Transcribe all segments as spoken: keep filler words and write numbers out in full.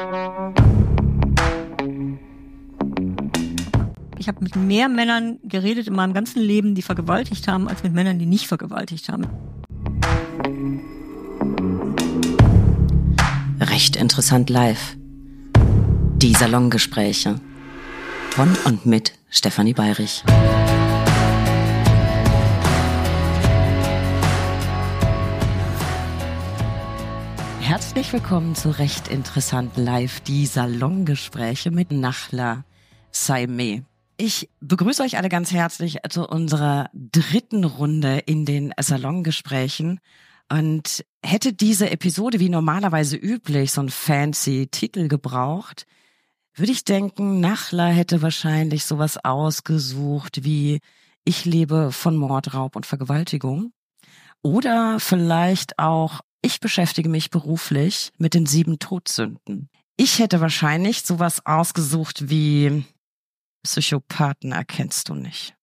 Ich habe mit mehr Männern geredet in meinem ganzen Leben, die vergewaltigt haben, als mit Männern, die nicht vergewaltigt haben. Recht interessant live. Die Salongespräche. Von und mit Stefanie Bayrich. Herzlich willkommen zu Recht interessant live. Die Salongespräche mit Nachla Saimeh. Ich begrüße euch alle ganz herzlich zu unserer dritten Runde in den Salongesprächen und hätte diese Episode wie normalerweise üblich so einen fancy Titel gebraucht, würde ich denken, Nachla hätte wahrscheinlich sowas ausgesucht wie Ich lebe von Mord, Raub und Vergewaltigung oder vielleicht auch Ich beschäftige mich beruflich mit den sieben Todsünden. Ich hätte wahrscheinlich sowas ausgesucht wie Psychopathen erkennst du nicht.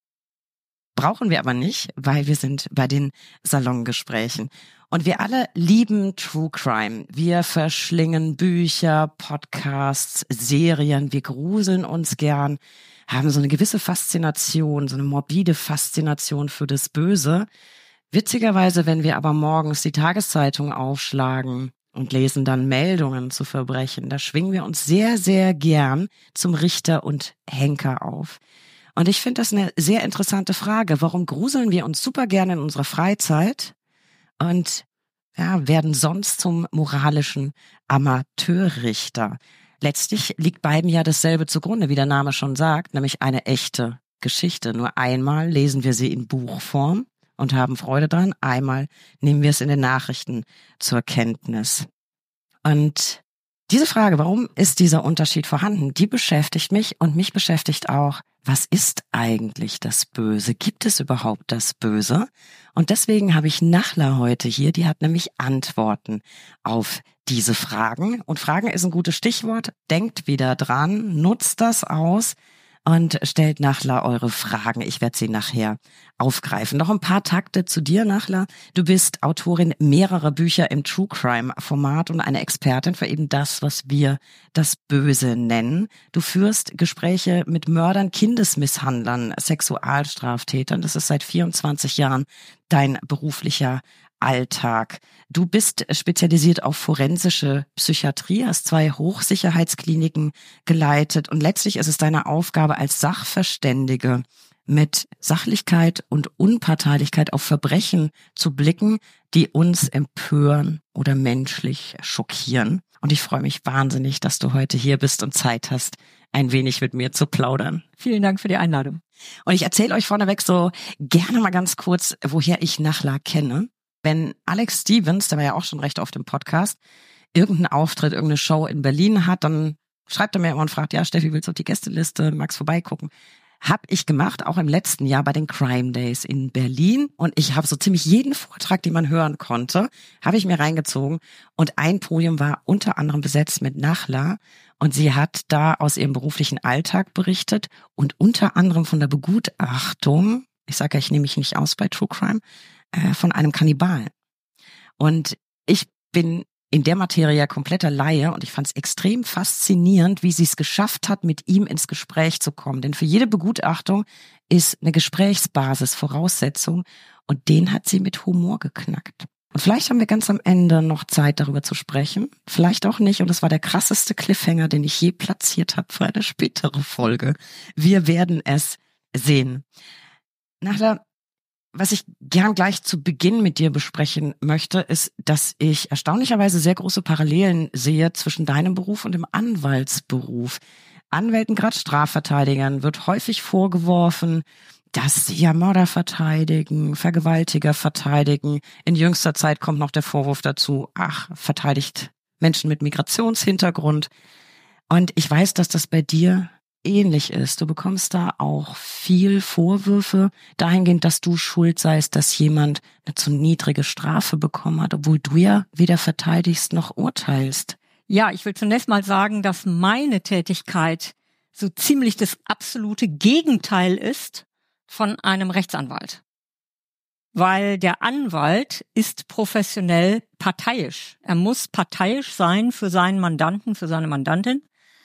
Brauchen wir aber nicht, weil wir sind bei den Salongesprächen. Und wir alle lieben True Crime. Wir verschlingen Bücher, Podcasts, Serien. Wir gruseln uns gern, haben so eine gewisse Faszination, so eine morbide Faszination für das Böse. Witzigerweise, wenn wir aber morgens die Tageszeitung aufschlagen und lesen dann Meldungen zu Verbrechen, da schwingen wir uns sehr, sehr gern zum Richter und Henker auf. Und ich finde das eine sehr interessante Frage. Warum gruseln wir uns super gerne in unserer Freizeit und ja, werden sonst zum moralischen Amateurrichter? Letztlich liegt beiden ja dasselbe zugrunde, wie der Name schon sagt, nämlich eine echte Geschichte. Nur einmal lesen wir sie in Buchform und haben Freude dran. Einmal nehmen wir es in den Nachrichten zur Kenntnis. Und diese Frage, warum ist dieser Unterschied vorhanden, die beschäftigt mich und mich beschäftigt auch, was ist eigentlich das Böse? Gibt es überhaupt das Böse? Und deswegen habe ich Nachla heute hier, die hat nämlich Antworten auf diese Fragen. Und Fragen ist ein gutes Stichwort. Denkt wieder dran, nutzt das aus. Und stellt Nachla eure Fragen. Ich werde sie nachher aufgreifen. Noch ein paar Takte zu dir, Nachla. Du bist Autorin mehrerer Bücher im True Crime Format und eine Expertin für eben das, was wir das Böse nennen. Du führst Gespräche mit Mördern, Kindesmisshandlern, Sexualstraftätern. Das ist seit vierundzwanzig Jahren dein beruflicher Alltag. Du bist spezialisiert auf forensische Psychiatrie, hast zwei Hochsicherheitskliniken geleitet und letztlich ist es deine Aufgabe als Sachverständige mit Sachlichkeit und Unparteilichkeit auf Verbrechen zu blicken, die uns empören oder menschlich schockieren. Und ich freue mich wahnsinnig, dass du heute hier bist und Zeit hast, ein wenig mit mir zu plaudern. Vielen Dank für die Einladung. Und ich erzähle euch vorneweg so gerne mal ganz kurz, woher ich Nachla kenne. Wenn Alex Stevens, der war ja auch schon recht oft im Podcast, irgendeinen Auftritt, irgendeine Show in Berlin hat, dann schreibt er mir immer und fragt, ja Steffi, willst du auf die Gästeliste, magst vorbeigucken? Hab ich gemacht, auch im letzten Jahr bei den Crime Days in Berlin. Und ich habe so ziemlich jeden Vortrag, den man hören konnte, habe ich mir reingezogen. Und ein Podium war unter anderem besetzt mit Nachla. Und sie hat da aus ihrem beruflichen Alltag berichtet und unter anderem von der Begutachtung, ich sage ja, ich nehme mich nicht aus bei True Crime, von einem Kannibalen. Und ich bin in der Materie ja kompletter Laie und ich fand es extrem faszinierend, wie sie es geschafft hat, mit ihm ins Gespräch zu kommen. Denn für jede Begutachtung ist eine Gesprächsbasis Voraussetzung und den hat sie mit Humor geknackt. Und vielleicht haben wir ganz am Ende noch Zeit, darüber zu sprechen. Vielleicht auch nicht. Und das war der krasseste Cliffhanger, den ich je platziert habe für eine spätere Folge. Wir werden es sehen. Nachher Was ich gern gleich zu Beginn mit dir besprechen möchte, ist, dass ich erstaunlicherweise sehr große Parallelen sehe zwischen deinem Beruf und dem Anwaltsberuf. Anwälten, gerade Strafverteidigern, wird häufig vorgeworfen, dass sie ja Mörder verteidigen, Vergewaltiger verteidigen. In jüngster Zeit kommt noch der Vorwurf dazu, ach, verteidigt Menschen mit Migrationshintergrund. Und ich weiß, dass das bei dir ähnlich ist. Du bekommst da auch viel Vorwürfe dahingehend, dass du schuld seist, dass jemand eine zu niedrige Strafe bekommen hat, obwohl du ja weder verteidigst noch urteilst. Ja, ich will zunächst mal sagen, dass meine Tätigkeit so ziemlich das absolute Gegenteil ist von einem Rechtsanwalt. weil der Anwalt ist professionell parteiisch. Er muss parteiisch sein für seinen Mandanten, für seine Mandantin.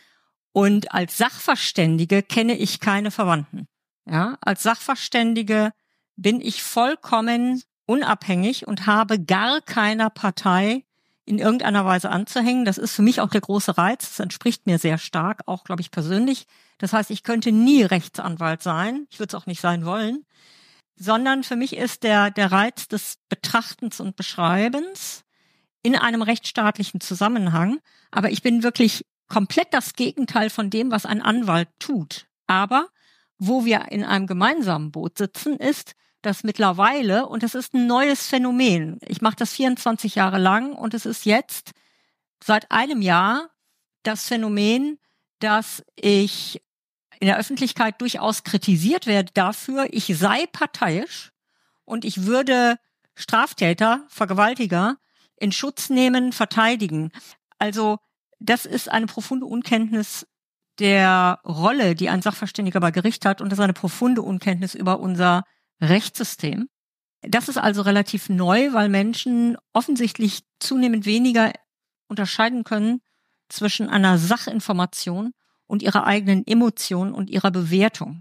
Und als Sachverständige kenne ich keine Verwandten. Ja, als Sachverständige bin ich vollkommen unabhängig und habe gar keiner Partei in irgendeiner Weise anzuhängen. Das ist für mich auch der große Reiz. Das entspricht mir sehr stark, auch, glaube ich, persönlich. Das heißt, ich könnte nie Rechtsanwalt sein. Ich würde es auch nicht sein wollen. Sondern für mich ist der, der Reiz des Betrachtens und Beschreibens in einem rechtsstaatlichen Zusammenhang. Aber ich bin wirklich komplett das Gegenteil von dem, was ein Anwalt tut. Aber wo wir in einem gemeinsamen Boot sitzen, ist, dass mittlerweile, und es ist ein neues Phänomen, ich mache das vierundzwanzig Jahre lang und es ist jetzt seit einem Jahr das Phänomen, dass ich in der Öffentlichkeit durchaus kritisiert werde dafür, ich sei parteiisch und ich würde Straftäter, Vergewaltiger in Schutz nehmen, verteidigen. Also das ist eine profunde Unkenntnis der Rolle, die ein Sachverständiger bei Gericht hat, und das ist eine profunde Unkenntnis über unser Rechtssystem. Das ist also relativ neu, weil Menschen offensichtlich zunehmend weniger unterscheiden können zwischen einer Sachinformation und ihrer eigenen Emotion und ihrer Bewertung.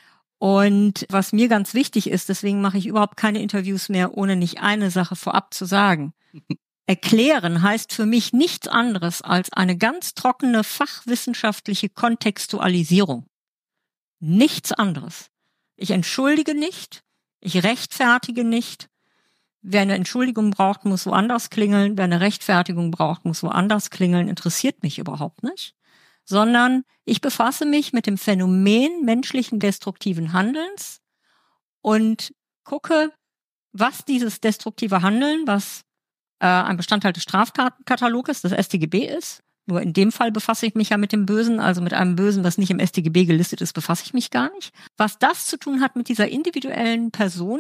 Und was mir ganz wichtig ist, deswegen mache ich überhaupt keine Interviews mehr, ohne nicht eine Sache vorab zu sagen. Erklären heißt für mich nichts anderes als eine ganz trockene fachwissenschaftliche Kontextualisierung. Nichts anderes. Ich entschuldige nicht, ich rechtfertige nicht. Wer eine Entschuldigung braucht, muss woanders klingeln. Wer eine Rechtfertigung braucht, muss woanders klingeln. Interessiert mich überhaupt nicht. Sondern ich befasse mich mit dem Phänomen menschlichen destruktiven Handelns und gucke, was dieses destruktive Handeln, was äh, ein Bestandteil des Straftatenkataloges, des S t G B ist. Nur in dem Fall befasse ich mich ja mit dem Bösen, also mit einem Bösen, was nicht im S t G B gelistet ist, befasse ich mich gar nicht. Was das zu tun hat mit dieser individuellen Person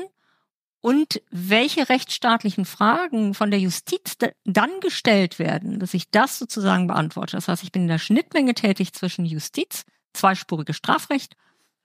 und welche rechtsstaatlichen Fragen von der Justiz dann gestellt werden, dass ich das sozusagen beantworte. Das heißt, ich bin in der Schnittmenge tätig zwischen Justiz, zweispuriges Strafrecht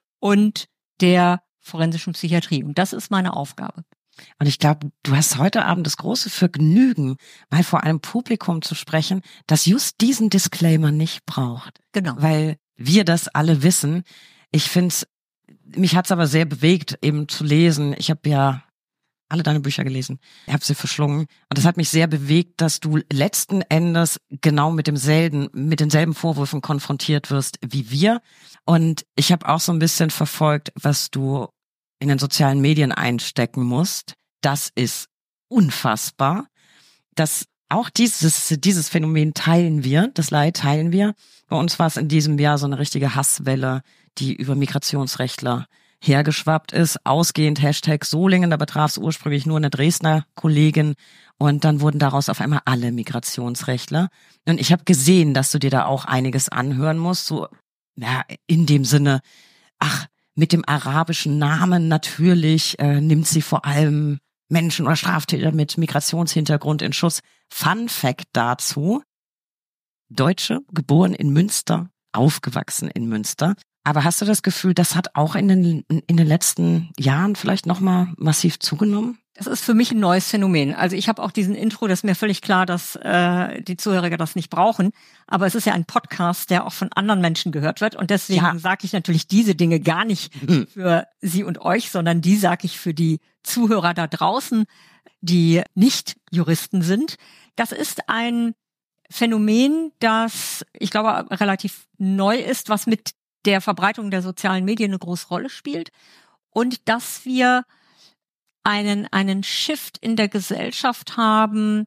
und der forensischen Psychiatrie. Und das ist meine Aufgabe. Und ich glaube, du hast heute Abend das große Vergnügen, mal vor einem Publikum zu sprechen, das just diesen Disclaimer nicht braucht. Genau. Weil wir das alle wissen. Ich finde es, mich hat es aber sehr bewegt, eben zu lesen. Ich habe ja alle deine Bücher gelesen. Ich habe sie verschlungen. Und das hat mich sehr bewegt, dass du letzten Endes genau mit demselben, mit denselben Vorwürfen konfrontiert wirst wie wir. Und ich habe auch so ein bisschen verfolgt, was du in den sozialen Medien einstecken musst. Das ist unfassbar. Das auch dieses dieses Phänomen teilen wir, das Leid teilen wir. Bei uns war es in diesem Jahr so eine richtige Hasswelle, die über Migrationsrechtler hergeschwappt ist, ausgehend Hashtag Solingen, da betraf es ursprünglich nur eine Dresdner Kollegin und dann wurden daraus auf einmal alle Migrationsrechtler. Und ich habe gesehen, dass du dir da auch einiges anhören musst, so ja, in dem Sinne, ach, mit dem arabischen Namen natürlich äh, nimmt sie vor allem Menschen oder Straftäter mit Migrationshintergrund in Schutz. Fun Fact dazu: Deutsche, geboren in Münster, aufgewachsen in Münster. Aber hast du das Gefühl, das hat auch in den in den letzten Jahren vielleicht nochmal massiv zugenommen? Das ist für mich ein neues Phänomen. Also ich habe auch diesen Intro, das ist mir völlig klar, dass äh, die Zuhörer das nicht brauchen. Aber es ist ja ein Podcast, der auch von anderen Menschen gehört wird. Und deswegen ja. sage ich natürlich diese Dinge gar nicht für Sie und euch, sondern die sage ich für die Zuhörer da draußen, die nicht Juristen sind. Das ist ein Phänomen, das, ich glaube, relativ neu ist, was mit der Verbreitung der sozialen Medien eine große Rolle spielt. Und dass wir einen einen Shift in der Gesellschaft haben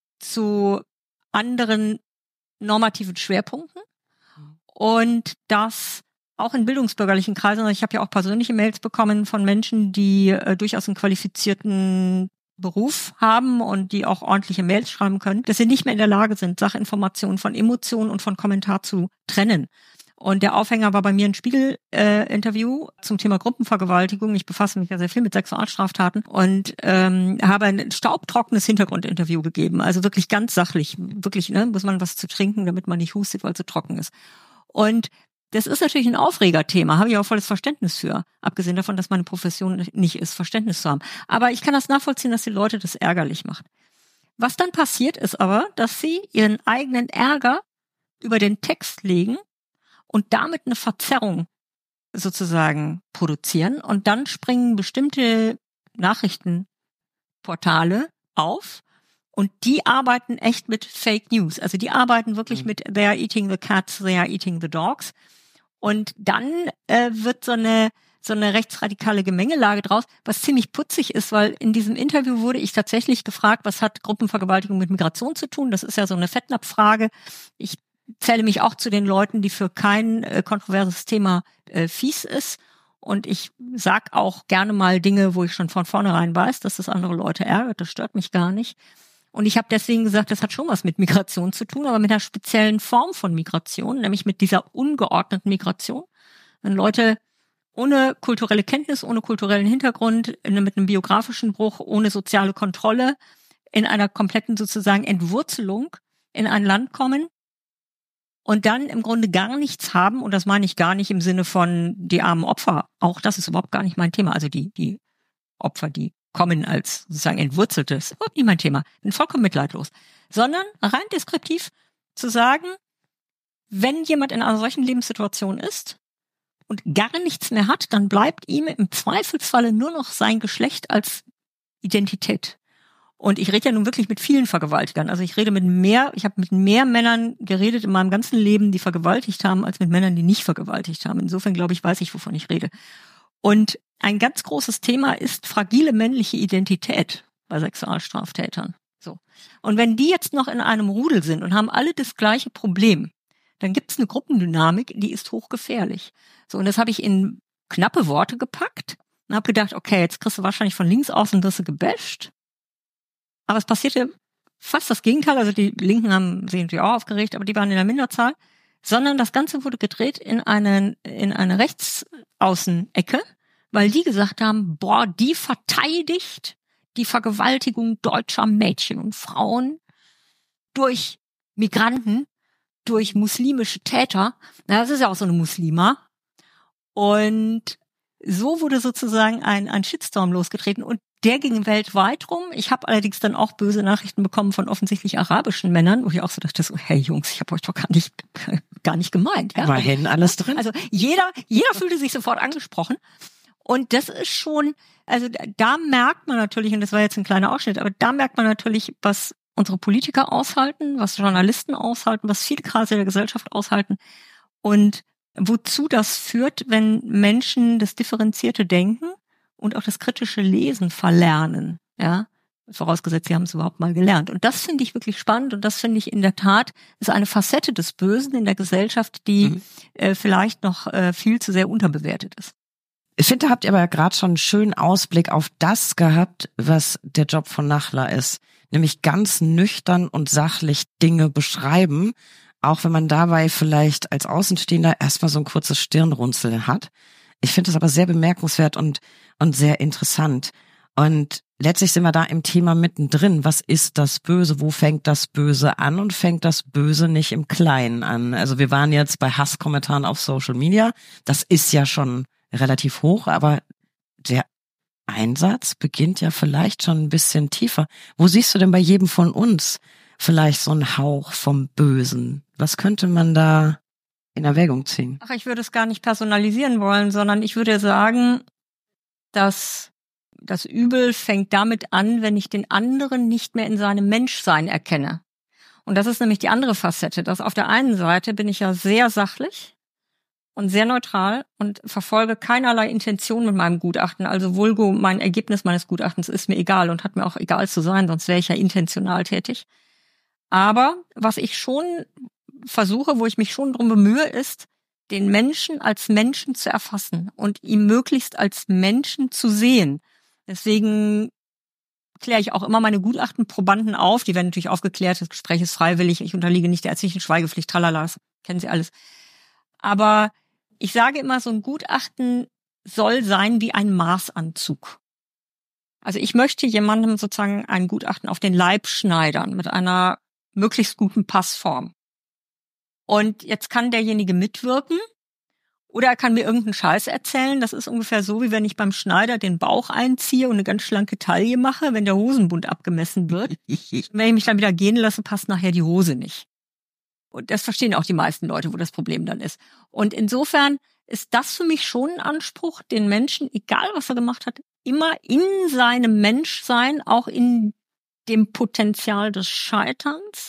zu anderen normativen Schwerpunkten und das auch in bildungsbürgerlichen Kreisen, also ich habe ja auch persönliche Mails bekommen von Menschen, die äh, durchaus einen qualifizierten Beruf haben und die auch ordentliche Mails schreiben können, dass sie nicht mehr in der Lage sind, Sachinformationen von Emotionen und von Kommentar zu trennen. Und der Aufhänger war bei mir ein Spiegel-Interview äh, zum Thema Gruppenvergewaltigung. Ich befasse mich ja sehr viel mit Sexualstraftaten und ähm, habe ein staubtrockenes Hintergrundinterview gegeben. Also wirklich ganz sachlich. Wirklich, ne, muss man was zu trinken, damit man nicht hustet, weil es so trocken ist. Und Das ist natürlich ein Aufregerthema, habe ich auch volles Verständnis für. Abgesehen davon, dass meine Profession nicht ist, Verständnis zu haben. Aber ich kann das nachvollziehen, dass die Leute das ärgerlich macht. Was dann passiert ist aber, dass sie ihren eigenen Ärger über den Text legen und damit eine Verzerrung sozusagen produzieren. Und dann springen bestimmte Nachrichtenportale auf und die arbeiten echt mit Fake News. Also die arbeiten wirklich mhm. mit they are eating the cats, they are eating the dogs. Und dann äh, wird so eine so eine rechtsradikale Gemengelage draus, was ziemlich putzig ist, weil in diesem Interview wurde ich tatsächlich gefragt, was hat Gruppenvergewaltigung mit Migration zu tun? Das ist ja so eine Fettnapfrage. Ich zähle mich auch zu den Leuten, die für kein äh, kontroverses Thema äh, fies ist. Und ich sag auch gerne mal Dinge, wo ich schon von vornherein weiß, dass das andere Leute ärgert. Das stört mich gar nicht. Und ich habe deswegen gesagt, das hat schon was mit Migration zu tun, aber mit einer speziellen Form von Migration, nämlich mit dieser ungeordneten Migration. Wenn Leute ohne kulturelle Kenntnis, ohne kulturellen Hintergrund, mit einem biografischen Bruch, ohne soziale Kontrolle, in einer kompletten sozusagen Entwurzelung in ein Land kommen und dann im Grunde gar nichts haben, und das meine ich gar nicht im Sinne von die armen Opfer, auch das ist überhaupt gar nicht mein Thema, also die die Opfer, die kommen als sozusagen Entwurzeltes, überhaupt nicht mein Thema, bin vollkommen mitleidlos, sondern rein deskriptiv zu sagen, wenn jemand in einer solchen Lebenssituation ist und gar nichts mehr hat, dann bleibt ihm im Zweifelsfalle nur noch sein Geschlecht als Identität. Und ich rede ja nun wirklich mit vielen Vergewaltigern. Also ich rede mit mehr, ich habe mit mehr Männern geredet in meinem ganzen Leben, die vergewaltigt haben, als mit Männern, die nicht vergewaltigt haben. Insofern glaube ich, weiß ich, wovon ich rede. Und ein ganz großes Thema ist fragile männliche Identität bei Sexualstraftätern. So. Und wenn die jetzt noch in einem Rudel sind und haben alle das gleiche Problem, dann gibt es eine Gruppendynamik, die ist hochgefährlich. So, und das habe ich in knappe Worte gepackt und habe gedacht, okay, jetzt kriegst du wahrscheinlich von links außen wirst du gebasht. Aber es passierte fast das Gegenteil. Also die Linken haben sich natürlich auch aufgeregt, aber die waren in der Minderzahl. Sondern das Ganze wurde gedreht in eine, in eine Rechtsaußenecke, weil die gesagt haben, boah, die verteidigt die Vergewaltigung deutscher Mädchen und Frauen durch Migranten, durch muslimische Täter. Na, das ist ja auch so eine Muslima. Und so wurde sozusagen ein, ein Shitstorm losgetreten und der ging weltweit rum. Ich habe allerdings dann auch böse Nachrichten bekommen von offensichtlich arabischen Männern, wo ich auch so dachte, so, hey Jungs, ich habe euch doch gar nicht gar nicht gemeint. Ja? Immerhin alles drin. Also jeder jeder fühlte sich sofort angesprochen. Und das ist schon, also da merkt man natürlich, und das war jetzt ein kleiner Ausschnitt, aber da merkt man natürlich, was unsere Politiker aushalten, was Journalisten aushalten, was viele Kreise der Gesellschaft aushalten und wozu das führt, wenn Menschen das differenzierte Denken und auch das kritische Lesen verlernen, ja, vorausgesetzt, sie haben es überhaupt mal gelernt. Und das finde ich wirklich spannend und das finde ich in der Tat ist eine Facette des Bösen in der Gesellschaft, die mhm. äh, vielleicht noch äh, viel zu sehr unterbewertet ist. Ich finde, da habt ihr aber gerade schon einen schönen Ausblick auf das gehabt, was der Job von Nachler ist. Nämlich ganz nüchtern und sachlich Dinge beschreiben, auch wenn man dabei vielleicht als Außenstehender erstmal so ein kurzes Stirnrunzeln hat. Ich finde das aber sehr bemerkenswert und und sehr interessant. Und letztlich sind wir da im Thema mittendrin. Was ist das Böse? Wo fängt das Böse an? Und fängt das Böse nicht im Kleinen an? Also wir waren jetzt bei Hasskommentaren auf Social Media. Das ist ja schon relativ hoch, aber der Einsatz beginnt ja vielleicht schon ein bisschen tiefer. Wo siehst du denn bei jedem von uns vielleicht so einen Hauch vom Bösen? Was könnte man da in Erwägung ziehen? Ach, ich würde es gar nicht personalisieren wollen, sondern ich würde sagen, dass das Übel fängt damit an, wenn ich den anderen nicht mehr in seinem Menschsein erkenne. Und das ist nämlich die andere Facette, dass auf der einen Seite bin ich ja sehr sachlich und sehr neutral und verfolge keinerlei Intention mit meinem Gutachten. Also vulgo, mein Ergebnis meines Gutachtens ist mir egal und hat mir auch egal zu sein, sonst wäre ich ja intentional tätig. Aber was ich schon versuche, wo ich mich schon drum bemühe, ist, den Menschen als Menschen zu erfassen und ihn möglichst als Menschen zu sehen. Deswegen kläre ich auch immer meine Gutachtenprobanden auf. Die werden natürlich aufgeklärt, das Gespräch ist freiwillig, ich unterliege nicht der ärztlichen Schweigepflicht, tralala, das kennen Sie alles. Aber ich sage immer, so ein Gutachten soll sein wie ein Maßanzug. Also ich möchte jemandem sozusagen ein Gutachten auf den Leib schneidern mit einer möglichst guten Passform. Und jetzt kann derjenige mitwirken Oder er kann mir irgendeinen Scheiß erzählen. Das ist ungefähr so, wie wenn ich beim Schneider den Bauch einziehe und eine ganz schlanke Taille mache, wenn der Hosenbund abgemessen wird. Wenn ich mich dann wieder gehen lasse, passt nachher die Hose nicht. Und das verstehen auch die meisten Leute, wo das Problem dann ist. Und insofern ist das für mich schon ein Anspruch, den Menschen, egal was er gemacht hat, immer in seinem Menschsein, auch in dem Potenzial des Scheiterns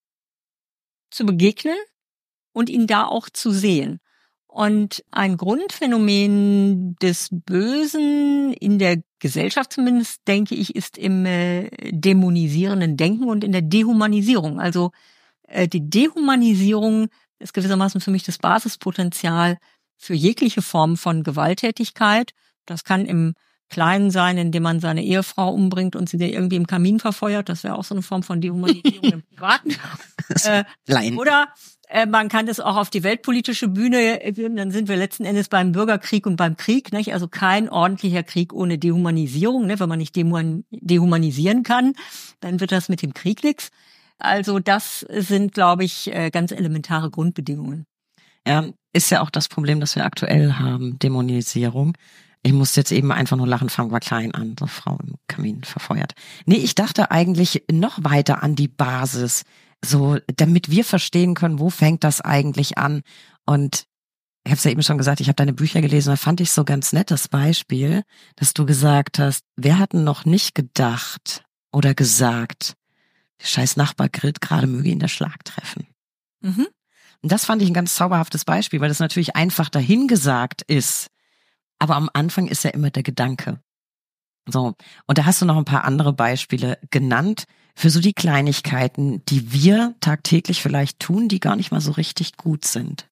zu begegnen und ihn da auch zu sehen. Und ein Grundphänomen des Bösen in der Gesellschaft zumindest, denke ich, ist im äh, dämonisierenden Denken und in der Dehumanisierung. Also äh, die Dehumanisierung ist gewissermaßen für mich das Basispotenzial für jegliche Form von Gewalttätigkeit. Das kann im Kleinen sein, indem man seine Ehefrau umbringt und sie dir irgendwie im Kamin verfeuert. Das wäre auch so eine Form von Dehumanisierung im Privaten. Äh, oder äh, man kann das auch auf die weltpolitische Bühne geben. Dann sind wir letzten Endes beim Bürgerkrieg und beim Krieg. Nicht? Also kein ordentlicher Krieg ohne Dehumanisierung. Ne? Wenn man nicht dehumanisieren kann, dann wird das mit dem Krieg nichts. Also das sind, glaube ich, ganz elementare Grundbedingungen. Ja, ist ja auch das Problem, das wir aktuell haben, Dämonisierung. Ich muss jetzt eben einfach nur lachen, fangen wir klein an, so Frau im Kamin verfeuert. Nee, ich dachte eigentlich noch weiter an die Basis, so damit wir verstehen können, wo fängt das eigentlich an. Und ich habe es ja eben schon gesagt, ich habe deine Bücher gelesen, da fand ich so ganz nett das Beispiel, dass du gesagt hast, wer hat denn noch nicht gedacht oder gesagt, der scheiß Nachbar grillt gerade, möge ihn der Schlag treffen. Mhm. Und das fand ich ein ganz zauberhaftes Beispiel, weil das natürlich einfach dahingesagt ist. Aber am Anfang ist ja immer der Gedanke. So. Und da hast du noch ein paar andere Beispiele genannt für so die Kleinigkeiten, die wir tagtäglich vielleicht tun, die gar nicht mal so richtig gut sind.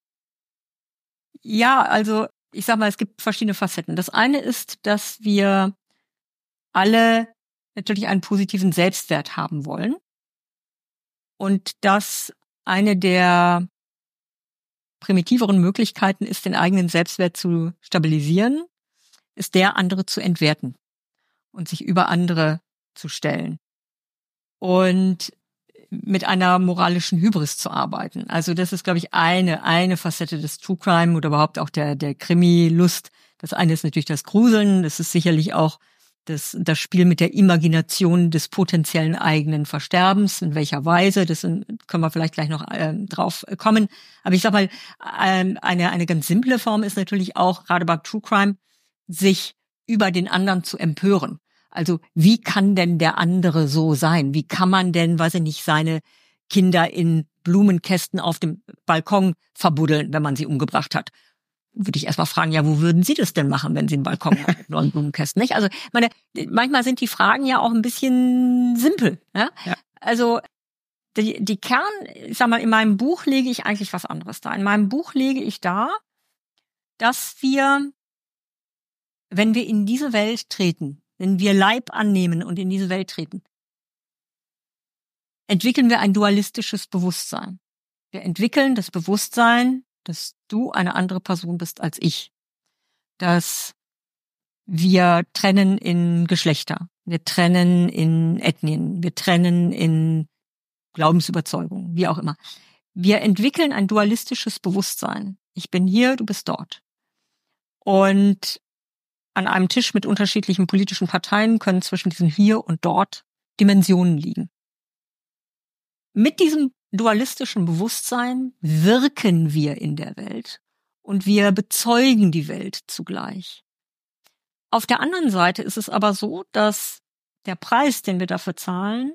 Ja, also ich sag mal, es gibt verschiedene Facetten. Das eine ist, dass wir alle natürlich einen positiven Selbstwert haben wollen. Und dass eine der primitiveren Möglichkeiten ist, den eigenen Selbstwert zu stabilisieren, ist der, andere zu entwerten und sich über andere zu stellen und mit einer moralischen Hybris zu arbeiten. Also das ist, glaube ich, eine eine Facette des True Crime oder überhaupt auch der der Krimi-Lust. Das eine ist natürlich das Gruseln, das ist sicherlich auch das das Spiel mit der Imagination des potenziellen eigenen Versterbens, in welcher Weise, das können wir vielleicht gleich noch äh, drauf kommen. Aber ich sag mal, äh, eine eine ganz simple Form ist natürlich auch, gerade beim True Crime, sich über den anderen zu empören. Also wie kann denn der andere so sein? Wie kann man denn, weiß ich nicht, seine Kinder in Blumenkästen auf dem Balkon verbuddeln, wenn man sie umgebracht hat? Würde ich erstmal fragen, ja, wo würden Sie das denn machen, wenn Sie einen Balkon haben mit neuen Blumenkästen, nicht? Also, meine, manchmal sind die Fragen ja auch ein bisschen simpel, ja? Ja. Also, die, die Kern, ich sag mal, in meinem Buch lege ich eigentlich was anderes da. In meinem Buch lege ich da, dass wir, wenn wir in diese Welt treten, wenn wir Leib annehmen und in diese Welt treten, entwickeln wir ein dualistisches Bewusstsein. Wir entwickeln das Bewusstsein, dass du eine andere Person bist als ich. Dass wir trennen in Geschlechter, wir trennen in Ethnien, wir trennen in Glaubensüberzeugungen, wie auch immer. Wir entwickeln ein dualistisches Bewusstsein. Ich bin hier, du bist dort. Und an einem Tisch mit unterschiedlichen politischen Parteien können zwischen diesem Hier und Dort Dimensionen liegen. Mit diesem dualistischen Bewusstsein wirken wir in der Welt und wir bezeugen die Welt zugleich. Auf der anderen Seite ist es aber so, dass der Preis, den wir dafür zahlen,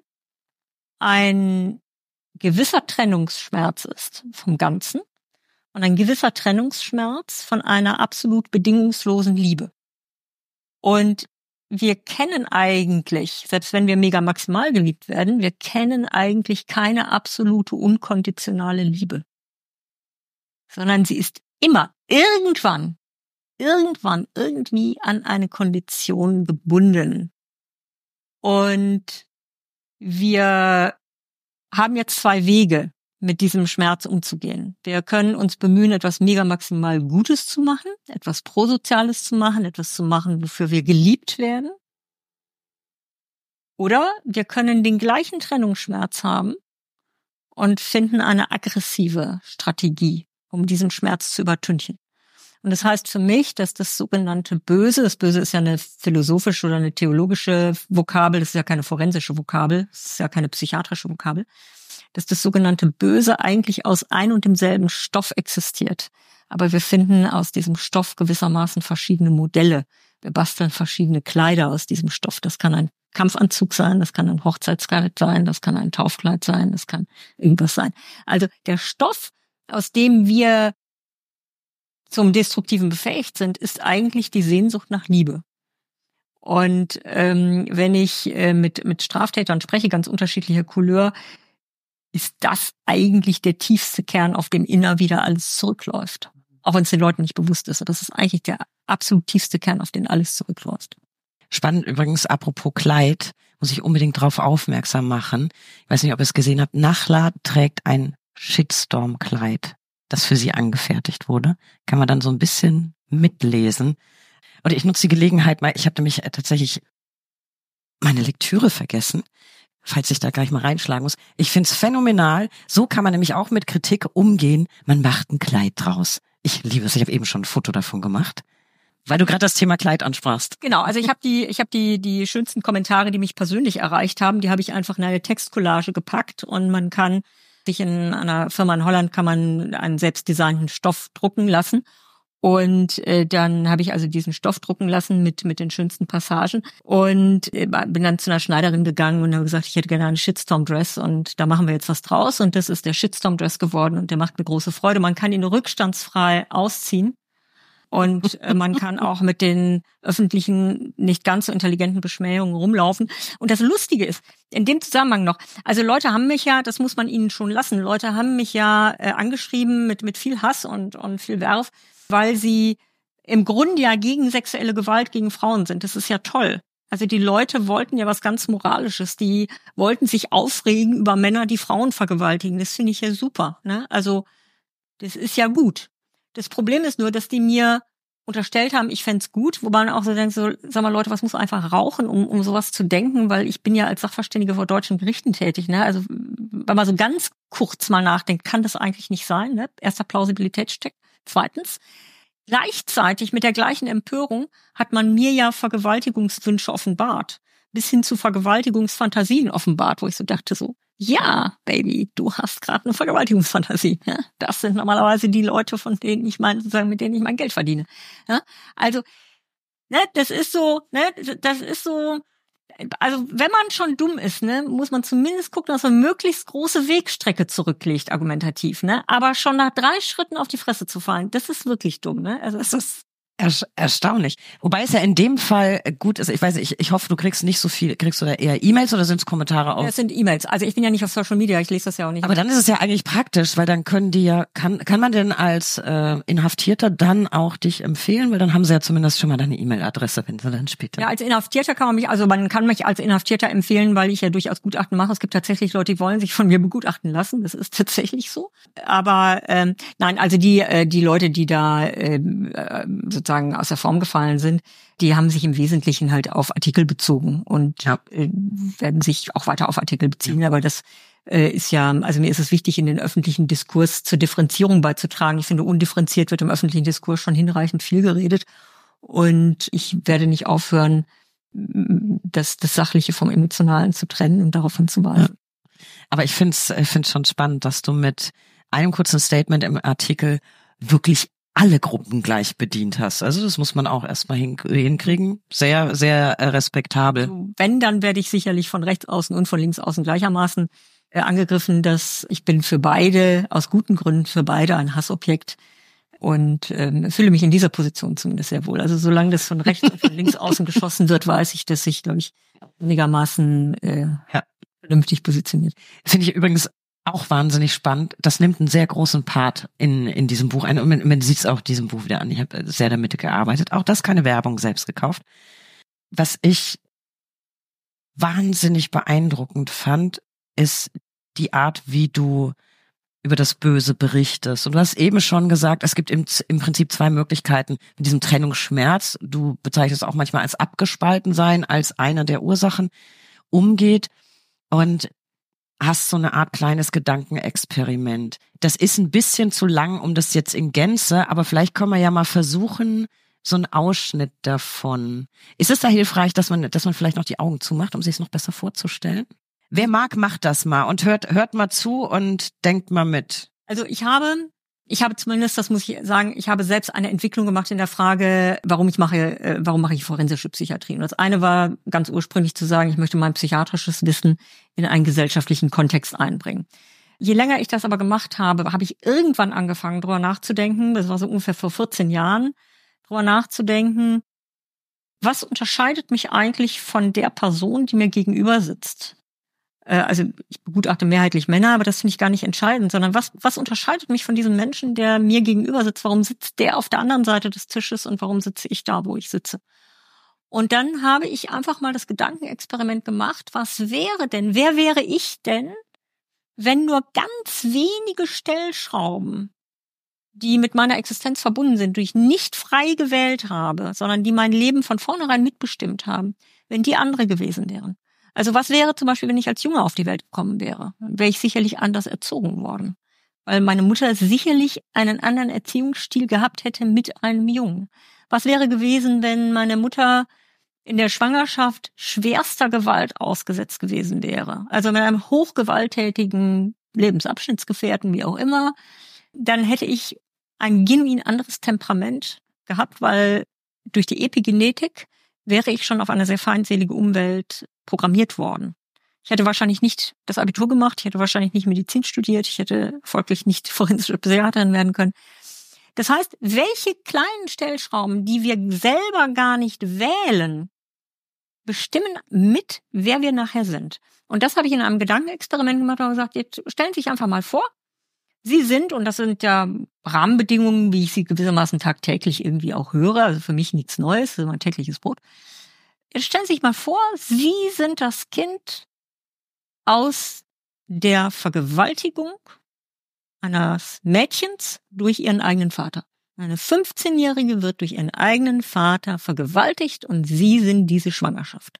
ein gewisser Trennungsschmerz ist vom Ganzen und ein gewisser Trennungsschmerz von einer absolut bedingungslosen Liebe. Und wir kennen eigentlich, selbst wenn wir mega maximal geliebt werden, wir kennen eigentlich keine absolute unkonditionale Liebe. Sondern sie ist immer, irgendwann, irgendwann, irgendwie an eine Kondition gebunden. Und wir haben jetzt zwei Wege, mit diesem Schmerz umzugehen. Wir können uns bemühen, etwas mega maximal Gutes zu machen, etwas Prosoziales zu machen, etwas zu machen, wofür wir geliebt werden. Oder wir können den gleichen Trennungsschmerz haben und finden eine aggressive Strategie, um diesen Schmerz zu übertünchen. Und das heißt für mich, dass das sogenannte Böse, das Böse ist ja eine philosophische oder eine theologische Vokabel, das ist ja keine forensische Vokabel, das ist ja keine psychiatrische Vokabel, dass das sogenannte Böse eigentlich aus ein und demselben Stoff existiert. Aber wir finden aus diesem Stoff gewissermaßen verschiedene Modelle. Wir basteln verschiedene Kleider aus diesem Stoff. Das kann ein Kampfanzug sein, das kann ein Hochzeitskleid sein, das kann ein Taufkleid sein, das kann irgendwas sein. Also der Stoff, aus dem wir zum Destruktiven befähigt sind, ist eigentlich die Sehnsucht nach Liebe. Und ähm, wenn ich äh, mit mit Straftätern spreche, ganz unterschiedlicher Couleur, ist das eigentlich der tiefste Kern, auf dem immer wieder alles zurückläuft. Auch wenn es den Leuten nicht bewusst ist. Aber das ist eigentlich der absolut tiefste Kern, auf den alles zurückläuft. Spannend übrigens, apropos Kleid, muss ich unbedingt drauf aufmerksam machen. Ich weiß nicht, ob ihr es gesehen habt. Nachla trägt ein Shitstorm-Kleid, das für sie angefertigt wurde. Kann man dann so ein bisschen mitlesen. Und ich nutze die Gelegenheit mal, ich habe nämlich tatsächlich meine Lektüre vergessen, falls ich da gleich mal reinschlagen muss. Ich find's phänomenal. So kann man nämlich auch mit Kritik umgehen. Man macht ein Kleid draus. Ich liebe es. Ich habe eben schon ein Foto davon gemacht, weil du gerade das Thema Kleid ansprachst. Genau, also ich habe die ich habe die die schönsten Kommentare, die mich persönlich erreicht haben, die habe ich einfach in eine Textcollage gepackt und man kann sich in einer Firma in Holland kann man einen selbstdesignten Stoff drucken lassen. Und äh, dann habe ich also diesen Stoff drucken lassen mit mit den schönsten Passagen und äh, bin dann zu einer Schneiderin gegangen und habe gesagt, ich hätte gerne einen Shitstorm-Dress und da machen wir jetzt was draus und das ist der Shitstorm-Dress geworden und der macht mir große Freude. Man kann ihn rückstandsfrei ausziehen und äh, man kann auch mit den öffentlichen, nicht ganz so intelligenten Beschmähungen rumlaufen. Und das Lustige ist, in dem Zusammenhang noch, also Leute haben mich ja, das muss man ihnen schon lassen, Leute haben mich ja äh, angeschrieben mit mit viel Hass und und viel Werf, weil sie im Grunde ja gegen sexuelle Gewalt gegen Frauen sind. Das ist ja toll. Also die Leute wollten ja was ganz Moralisches. Die wollten sich aufregen über Männer, die Frauen vergewaltigen. Das finde ich ja super. Ne? Also das ist ja gut. Das Problem ist nur, dass die mir unterstellt haben, ich fänd's gut, wobei man auch so denkt, so, sag mal Leute, was muss man einfach rauchen, um um sowas zu denken, weil ich bin ja als Sachverständige vor deutschen Gerichten tätig. Ne? Also wenn man so ganz kurz mal nachdenkt, kann das eigentlich nicht sein. Ne? Erster Plausibilitätscheck. Zweitens, gleichzeitig mit der gleichen Empörung hat man mir ja Vergewaltigungswünsche offenbart, bis hin zu Vergewaltigungsfantasien offenbart, wo ich so dachte so, ja, Baby, du hast gerade eine Vergewaltigungsfantasie. Ja? Das sind normalerweise die Leute, von denen ich mein, sozusagen, mit denen ich mein Geld verdiene. Ja? Also, ne, das ist so, ne, das ist so. Also wenn man schon dumm ist, ne, muss man zumindest gucken, dass man möglichst große Wegstrecke zurücklegt, argumentativ, ne. Aber schon nach drei Schritten auf die Fresse zu fallen, das ist wirklich dumm, ne. Also es ist Er- erstaunlich. Wobei es ja in dem Fall gut ist. Ich weiß nicht, ich, ich hoffe, du kriegst nicht so viel. Kriegst du da eher E-Mails oder sind es Kommentare auf? Ja, es sind E-Mails. Also ich bin ja nicht auf Social Media, ich lese das ja auch nicht. Aber dann ist es ja eigentlich praktisch, weil dann können die ja, kann kann man denn als äh, Inhaftierter dann auch dich empfehlen? Weil dann haben sie ja zumindest schon mal deine E-Mail-Adresse, wenn sie dann später. Ja, als Inhaftierter kann man mich, also man kann mich als Inhaftierter empfehlen, weil ich ja durchaus Gutachten mache. Es gibt tatsächlich Leute, die wollen sich von mir begutachten lassen. Das ist tatsächlich so. Aber ähm, nein, also die äh, die Leute, die da äh, sozusagen aus der Form gefallen sind, die haben sich im Wesentlichen halt auf Artikel bezogen und Ja. äh, werden sich auch weiter auf Artikel beziehen. Ja. Aber das äh, ist ja, also mir ist es wichtig, in den öffentlichen Diskurs zur Differenzierung beizutragen. Ich finde, undifferenziert wird im öffentlichen Diskurs schon hinreichend viel geredet. Und ich werde nicht aufhören, das, das Sachliche vom Emotionalen zu trennen und darauf hinzuweisen. Ja. Aber ich finde es ich find's schon spannend, dass du mit einem kurzen Statement im Artikel wirklich alle Gruppen gleich bedient hast. Also das muss man auch erstmal hinkriegen. Sehr, sehr äh, respektabel. Also wenn, dann werde ich sicherlich von rechts außen und von links außen gleichermaßen äh, angegriffen, dass ich bin für beide, aus guten Gründen für beide ein Hassobjekt und ähm, fühle mich in dieser Position zumindest sehr wohl. Also solange das von rechts und von links außen geschossen wird, weiß ich, dass ich, glaube ich, einigermaßen äh, ja. vernünftig positioniert. Finde ich übrigens auch wahnsinnig spannend. Das nimmt einen sehr großen Part in in diesem Buch ein. Und man, man sieht es auch diesem Buch wieder an. Ich habe sehr damit gearbeitet. Auch das keine Werbung, selbst gekauft. Was ich wahnsinnig beeindruckend fand, ist die Art, wie du über das Böse berichtest. Und du hast eben schon gesagt, es gibt im, im Prinzip zwei Möglichkeiten mit diesem Trennungsschmerz. Du bezeichnest auch manchmal als abgespalten sein, als eine der Ursachen umgeht. Und hast so eine Art kleines Gedankenexperiment. Das ist ein bisschen zu lang, um das jetzt in Gänze, aber vielleicht können wir ja mal versuchen, so einen Ausschnitt davon. Ist es da hilfreich, dass man, dass man vielleicht noch die Augen zumacht, um sich es noch besser vorzustellen? Wer mag, macht das mal und hört, hört mal zu und denkt mal mit. Also ich habe, ich habe zumindest, das muss ich sagen, ich habe selbst eine Entwicklung gemacht in der Frage, warum ich mache, äh, warum mache ich forensische Psychiatrie. Und das eine war ganz ursprünglich zu sagen, ich möchte mein psychiatrisches Wissen in einen gesellschaftlichen Kontext einbringen. Je länger ich das aber gemacht habe, habe ich irgendwann angefangen, drüber nachzudenken, das war so ungefähr vor vierzehn Jahren, drüber nachzudenken, was unterscheidet mich eigentlich von der Person, die mir gegenüber sitzt? Also ich begutachte mehrheitlich Männer, aber das finde ich gar nicht entscheidend, sondern was was unterscheidet mich von diesem Menschen, der mir gegenüber sitzt? Warum sitzt der auf der anderen Seite des Tisches und warum sitze ich da, wo ich sitze? Und dann habe ich einfach mal das Gedankenexperiment gemacht, was wäre denn, wer wäre ich denn, wenn nur ganz wenige Stellschrauben, die mit meiner Existenz verbunden sind, die ich nicht frei gewählt habe, sondern die mein Leben von vornherein mitbestimmt haben, wenn die andere gewesen wären? Also was wäre zum Beispiel, wenn ich als Junge auf die Welt gekommen wäre? Dann wäre ich sicherlich anders erzogen worden. Weil meine Mutter sicherlich einen anderen Erziehungsstil gehabt hätte mit einem Jungen. Was wäre gewesen, wenn meine Mutter in der Schwangerschaft schwerster Gewalt ausgesetzt gewesen wäre? Also mit einem hochgewalttätigen Lebensabschnittsgefährten, wie auch immer. Dann hätte ich ein genuin anderes Temperament gehabt, weil durch die Epigenetik wäre ich schon auf eine sehr feindselige Umwelt programmiert worden. Ich hätte wahrscheinlich nicht das Abitur gemacht, ich hätte wahrscheinlich nicht Medizin studiert, ich hätte folglich nicht forensische Psychiaterin werden können. Das heißt, welche kleinen Stellschrauben, die wir selber gar nicht wählen, bestimmen mit, wer wir nachher sind. Und das habe ich in einem Gedankenexperiment gemacht und gesagt, jetzt stellen Sie sich einfach mal vor, Sie sind, und das sind ja Rahmenbedingungen, wie ich sie gewissermaßen tagtäglich irgendwie auch höre, also für mich nichts Neues, das ist mein tägliches Brot. Jetzt stellen Sie sich mal vor, Sie sind das Kind aus der Vergewaltigung eines Mädchens durch ihren eigenen Vater. Eine fünfzehnjährige wird durch ihren eigenen Vater vergewaltigt und Sie sind diese Schwangerschaft.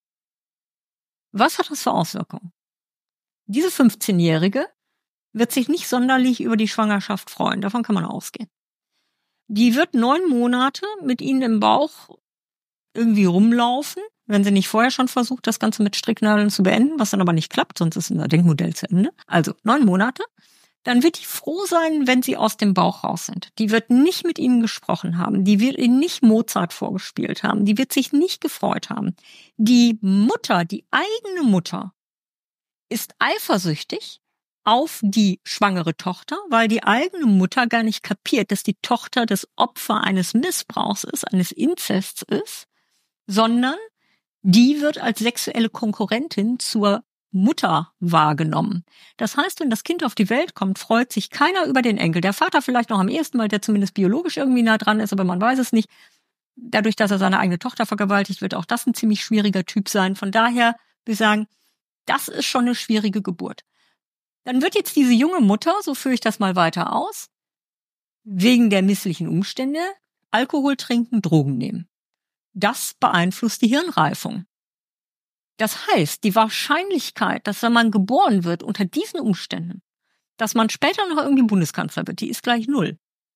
Was hat das für Auswirkungen? Diese fünfzehnjährige wird sich nicht sonderlich über die Schwangerschaft freuen. Davon kann man ausgehen. Die wird neun Monate mit Ihnen im Bauch irgendwie rumlaufen, wenn sie nicht vorher schon versucht, das Ganze mit Stricknadeln zu beenden, was dann aber nicht klappt, sonst ist unser Denkmodell zu Ende. Also neun Monate. Dann wird die froh sein, wenn sie aus dem Bauch raus sind. Die wird nicht mit Ihnen gesprochen haben. Die wird Ihnen nicht Mozart vorgespielt haben. Die wird sich nicht gefreut haben. Die Mutter, die eigene Mutter, ist eifersüchtig auf die schwangere Tochter, weil die eigene Mutter gar nicht kapiert, dass die Tochter das Opfer eines Missbrauchs ist, eines Inzests ist, sondern die wird als sexuelle Konkurrentin zur Mutter wahrgenommen. Das heißt, wenn das Kind auf die Welt kommt, freut sich keiner über den Enkel. Der Vater vielleicht noch am ehesten, weil der zumindest biologisch irgendwie nah dran ist, aber man weiß es nicht. Dadurch, dass er seine eigene Tochter vergewaltigt, wird auch das ein ziemlich schwieriger Typ sein. Von daher, wir sagen, das ist schon eine schwierige Geburt. Dann wird jetzt diese junge Mutter, so führe ich das mal weiter aus, wegen der misslichen Umstände Alkohol trinken, Drogen nehmen. Das beeinflusst die Hirnreifung. Das heißt, die Wahrscheinlichkeit, dass wenn man geboren wird unter diesen Umständen, dass man später noch irgendwie Bundeskanzler wird, die ist gleich null.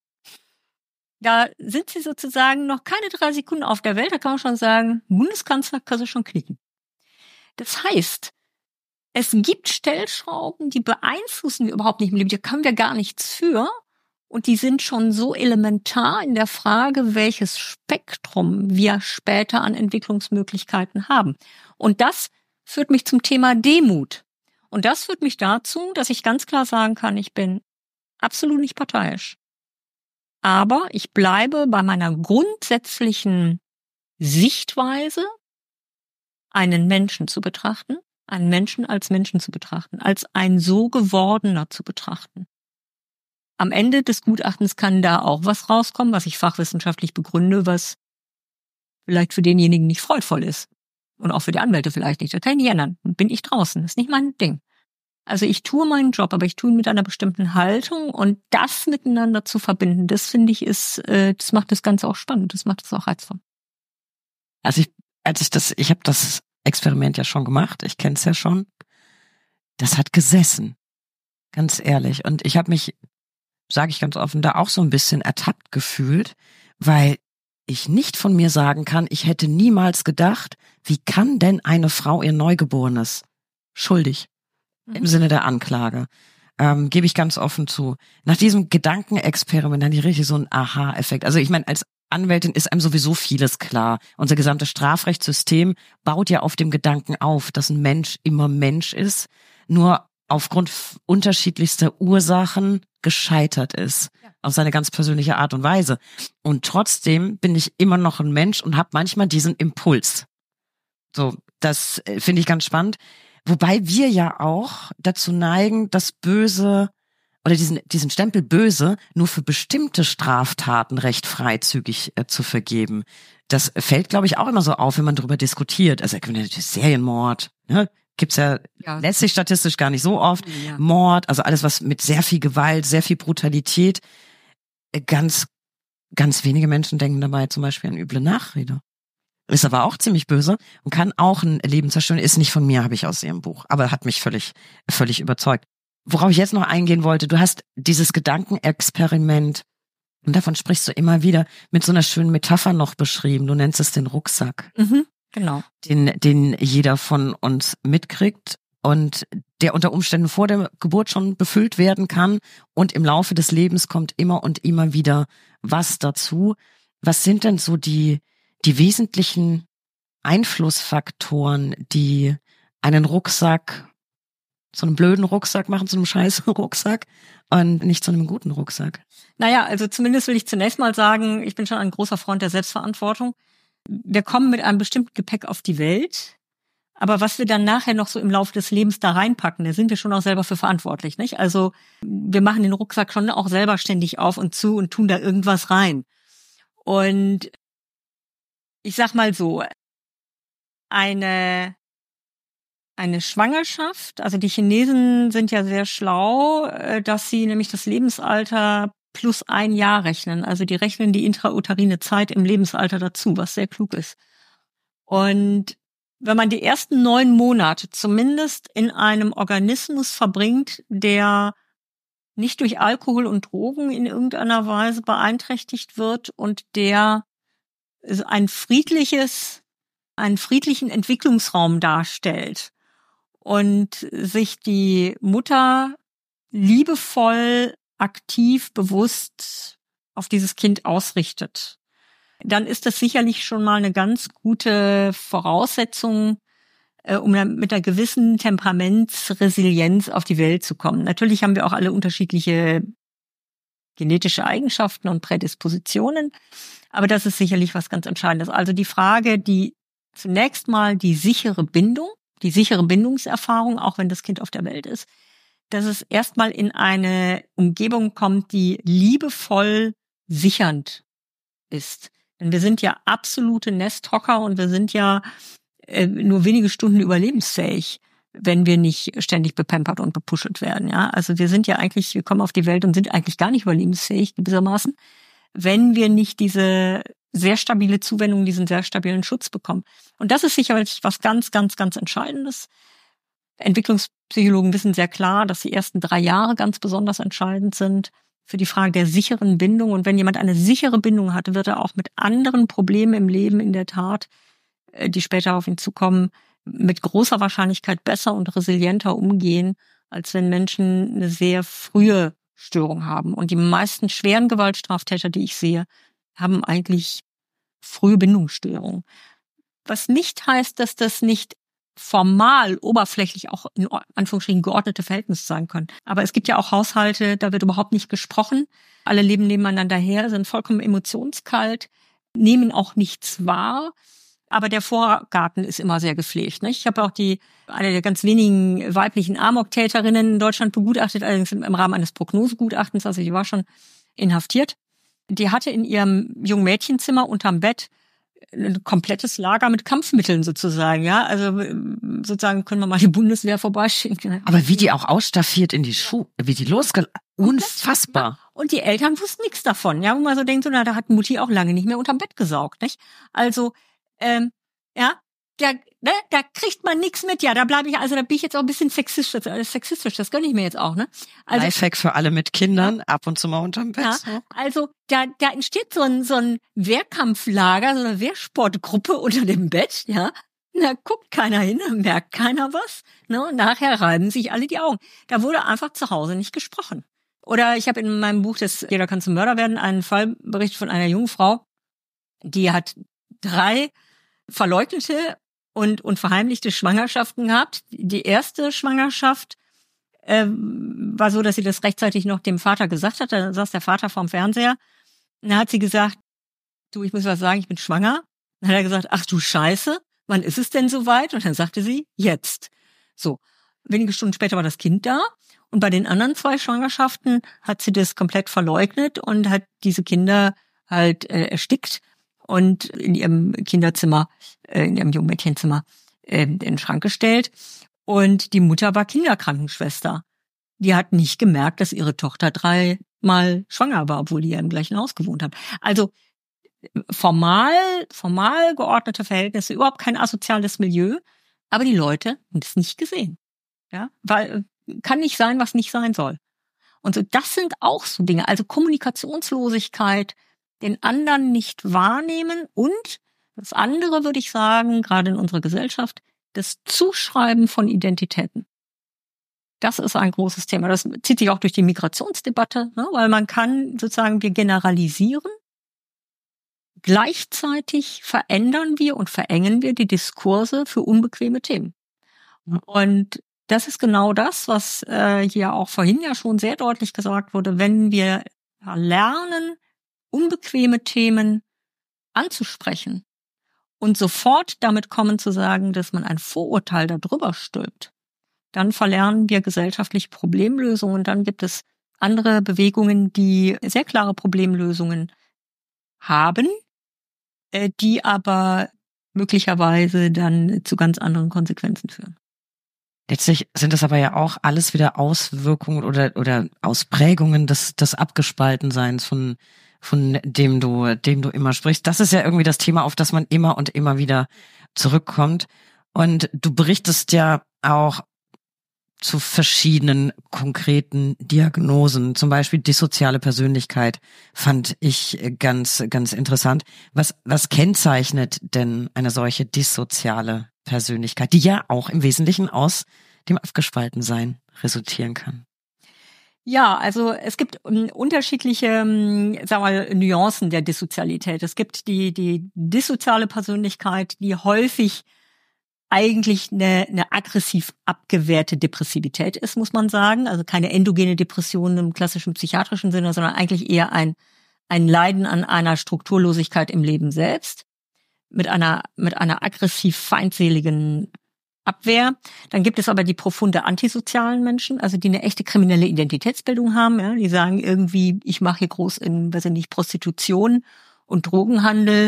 Da sind sie sozusagen noch keine drei Sekunden auf der Welt, da kann man schon sagen, Bundeskanzler kann sie schon knicken. Das heißt, es gibt Stellschrauben, die beeinflussen wir überhaupt nicht im Leben, da können wir gar nichts für. Und die sind schon so elementar in der Frage, welches Spektrum wir später an Entwicklungsmöglichkeiten haben. Und das führt mich zum Thema Demut. Und das führt mich dazu, dass ich ganz klar sagen kann, ich bin absolut nicht parteiisch. Aber ich bleibe bei meiner grundsätzlichen Sichtweise, einen Menschen zu betrachten, einen Menschen als Menschen zu betrachten, als ein so gewordener zu betrachten. Am Ende des Gutachtens kann da auch was rauskommen, was ich fachwissenschaftlich begründe, was vielleicht für denjenigen nicht freudvoll ist. Und auch für die Anwälte vielleicht nicht. Das kann ich nicht ändern. Dann bin ich draußen. Das ist nicht mein Ding. Also ich tue meinen Job, aber ich tue ihn mit einer bestimmten Haltung und das miteinander zu verbinden, das finde ich ist, äh, das macht das Ganze auch spannend. Das macht es auch reizvoll. Also ich, als ich das, ich habe das Experiment ja schon gemacht. Ich kenne es ja schon. das hat gesessen. Ganz ehrlich. Und ich habe mich, sage ich ganz offen, da auch so ein bisschen ertappt gefühlt, weil ich nicht von mir sagen kann, ich hätte niemals gedacht, wie kann denn eine Frau ihr Neugeborenes schuldig mhm. im Sinne der Anklage? Ähm, gebe ich ganz offen zu. Nach diesem Gedankenexperiment hatte ich richtig so einen Aha-Effekt. Also ich meine, als Anwältin ist einem sowieso vieles klar. Unser gesamtes Strafrechtssystem baut ja auf dem Gedanken auf, dass ein Mensch immer Mensch ist, nur aufgrund unterschiedlichster Ursachen gescheitert ist. Ja. Auf seine ganz persönliche Art und Weise. Und trotzdem bin ich immer noch ein Mensch und habe manchmal diesen Impuls. So, das finde ich ganz spannend. Wobei wir ja auch dazu neigen, das Böse oder diesen diesen Stempel Böse nur für bestimmte Straftaten recht freizügig äh, zu vergeben. Das fällt, glaube ich, auch immer so auf, wenn man darüber diskutiert. Also Serienmord, ne? Gibt's ja, ja letztlich statistisch gar nicht so oft. Ja. Mord, also alles, was mit sehr viel Gewalt, sehr viel Brutalität, ganz, ganz wenige Menschen denken dabei zum Beispiel an üble Nachrede. Ist aber auch ziemlich böse und kann auch ein Leben zerstören. Ist nicht von mir, habe ich aus ihrem Buch, aber hat mich völlig, völlig überzeugt. Worauf ich jetzt noch eingehen wollte, du hast dieses Gedankenexperiment, und davon sprichst du immer wieder, mit so einer schönen Metapher noch beschrieben. Du nennst es den Rucksack. Mhm. Genau. Den, den jeder von uns mitkriegt und der unter Umständen vor der Geburt schon befüllt werden kann und im Laufe des Lebens kommt immer und immer wieder was dazu. Was sind denn so die, die wesentlichen Einflussfaktoren, die einen Rucksack zu einem blöden Rucksack machen, zu einem scheiß Rucksack und nicht zu einem guten Rucksack? Naja, also zumindest will ich zunächst mal sagen, ich bin schon ein großer Freund der Selbstverantwortung. Wir kommen mit einem bestimmten Gepäck auf die Welt, aber was wir dann nachher noch so im Laufe des Lebens da reinpacken, da sind wir schon auch selber für verantwortlich, nicht? Also wir machen den Rucksack schon auch selber ständig auf und zu und tun da irgendwas rein. Und ich sag mal so, eine eine Schwangerschaft, also die Chinesen sind ja sehr schlau, dass sie nämlich das Lebensalter plus ein Jahr rechnen. Also die rechnen die intrauterine Zeit im Lebensalter dazu, was sehr klug ist. Und wenn man die ersten neun Monate zumindest in einem Organismus verbringt, der nicht durch Alkohol und Drogen in irgendeiner Weise beeinträchtigt wird und der ein friedliches, einen friedlichen Entwicklungsraum darstellt und sich die Mutter liebevoll, aktiv, bewusst auf dieses Kind ausrichtet, dann ist das sicherlich schon mal eine ganz gute Voraussetzung, äh, um mit einer gewissen Temperamentsresilienz auf die Welt zu kommen. Natürlich haben wir auch alle unterschiedliche genetische Eigenschaften und Prädispositionen, aber das ist sicherlich was ganz Entscheidendes. Also die Frage, die zunächst mal die sichere Bindung, die sichere Bindungserfahrung, auch wenn das Kind auf der Welt ist, dass es erstmal in eine Umgebung kommt, die liebevoll sichernd ist. Denn wir sind ja absolute Nesthocker und wir sind ja äh, nur wenige Stunden überlebensfähig, wenn wir nicht ständig bepampert und bepuschelt werden. Ja, also wir sind ja eigentlich, wir kommen auf die Welt und sind eigentlich gar nicht überlebensfähig gewissermaßen, wenn wir nicht diese sehr stabile Zuwendung, diesen sehr stabilen Schutz bekommen. Und das ist sicherlich was ganz, ganz, ganz Entscheidendes. Entwicklungspsychologen wissen sehr klar, dass die ersten drei Jahre ganz besonders entscheidend sind für die Frage der sicheren Bindung. Und wenn jemand eine sichere Bindung hat, wird er auch mit anderen Problemen im Leben in der Tat, die später auf ihn zukommen, mit großer Wahrscheinlichkeit besser und resilienter umgehen, als wenn Menschen eine sehr frühe Störung haben. Und die meisten schweren Gewaltstraftäter, die ich sehe, haben eigentlich frühe Bindungsstörungen. Was nicht heißt, dass das nicht formal, oberflächlich auch in Anführungsstrichen geordnete Verhältnisse sein können. Aber es gibt ja auch Haushalte, da wird überhaupt nicht gesprochen. Alle leben nebeneinander her, sind vollkommen emotionskalt, nehmen auch nichts wahr. Aber der Vorgarten ist immer sehr gepflegt. Nicht? Ich habe auch die eine der ganz wenigen weiblichen Amok-Täterinnen in Deutschland begutachtet, allerdings im Rahmen eines Prognosegutachtens, also die war schon inhaftiert. Die hatte in ihrem jungen Mädchenzimmer unterm Bett ein komplettes Lager mit Kampfmitteln sozusagen, ja. Also sozusagen können wir mal die Bundeswehr vorbeischicken. Aber wie die auch ausstaffiert in die Schuhe, wie die losge... Unfassbar. Ja. Und die Eltern wussten nichts davon, ja. Und man so denkt, so, na, da hat Mutti auch lange nicht mehr unterm Bett gesaugt, nicht? Also, ähm, ja, da, ne, da kriegt man nichts mit. Ja, da bleibe ich, also da bin ich jetzt auch ein bisschen sexistisch, äh, sexistisch, das gönne ich mir jetzt auch, ne? Also, Lifehack für alle mit Kindern, ab und zu mal unterm Bett. Ja, also da, da entsteht so ein, so ein Wehrkampflager, so eine Wehrsportgruppe unter dem Bett, ja. Da guckt keiner hin, da merkt keiner was, ne? Und nachher reiben sich alle die Augen. Da wurde einfach zu Hause nicht gesprochen. Oder ich habe in meinem Buch, das Jeder kann zum Mörder werden, einen Fall berichtet von einer jungen Frau, die hat drei verleugnete und, und verheimlichte Schwangerschaften gehabt. Die erste Schwangerschaft äh, war so, dass sie das rechtzeitig noch dem Vater gesagt hat. Da saß der Vater vorm Fernseher. Und da hat sie gesagt, du, ich muss was sagen, ich bin schwanger. Dann hat er gesagt, ach du Scheiße, wann ist es denn soweit? Und dann sagte sie, jetzt. So, wenige Stunden später war das Kind da. Und bei den anderen zwei Schwangerschaften hat sie das komplett verleugnet und hat diese Kinder halt äh, erstickt und in ihrem Kinderzimmer, äh, in ihrem Jungmädchenzimmer äh, in den Schrank gestellt. Und die Mutter war Kinderkrankenschwester. Die hat nicht gemerkt, dass ihre Tochter dreimal schwanger war, obwohl die ja im gleichen Haus gewohnt haben. Also formal, formal geordnete Verhältnisse, überhaupt kein asoziales Milieu, aber die Leute haben das nicht gesehen. Ja, weil kann nicht sein, was nicht sein soll. Und so, das sind auch so Dinge, also Kommunikationslosigkeit, den anderen nicht wahrnehmen und das andere, würde ich sagen, gerade in unserer Gesellschaft, das Zuschreiben von Identitäten. Das ist ein großes Thema. Das zieht sich auch durch die Migrationsdebatte, ne? Weil man kann sozusagen, wir generalisieren, gleichzeitig verändern wir und verengen wir die Diskurse für unbequeme Themen. Und das ist genau das, was äh, hier auch vorhin ja schon sehr deutlich gesagt wurde, wenn wir lernen, unbequeme Themen anzusprechen und sofort damit kommen zu sagen, dass man ein Vorurteil darüber stülpt, dann verlernen wir gesellschaftliche Problemlösungen. Und dann gibt es andere Bewegungen, die sehr klare Problemlösungen haben, äh, die aber möglicherweise dann zu ganz anderen Konsequenzen führen. Letztlich sind das aber ja auch alles wieder Auswirkungen oder oder Ausprägungen des des Abgespaltenseins von von dem du dem du immer sprichst. Das ist ja irgendwie das Thema, auf das man immer und immer wieder zurückkommt. Und du berichtest ja auch zu verschiedenen konkreten Diagnosen, zum Beispiel dissoziale Persönlichkeit, fand ich ganz ganz interessant. Was was kennzeichnet denn eine solche dissoziale Persönlichkeit, die ja auch im Wesentlichen aus dem Abgespaltensein resultieren kann? Ja, also es gibt um, unterschiedliche, um, sagen wir mal, Nuancen der Dissozialität. Es gibt die die dissoziale Persönlichkeit, die häufig eigentlich eine, eine aggressiv abgewehrte Depressivität ist, muss man sagen. Also keine endogene Depression im klassischen psychiatrischen Sinne, sondern eigentlich eher ein ein Leiden an einer Strukturlosigkeit im Leben selbst. mit einer mit einer aggressiv feindseligen Abwehr. Dann gibt es aber die profunde antisozialen Menschen, also die eine echte kriminelle Identitätsbildung haben, ja, die sagen irgendwie, ich mache hier groß in, weiß ich nicht, Prostitution und Drogenhandel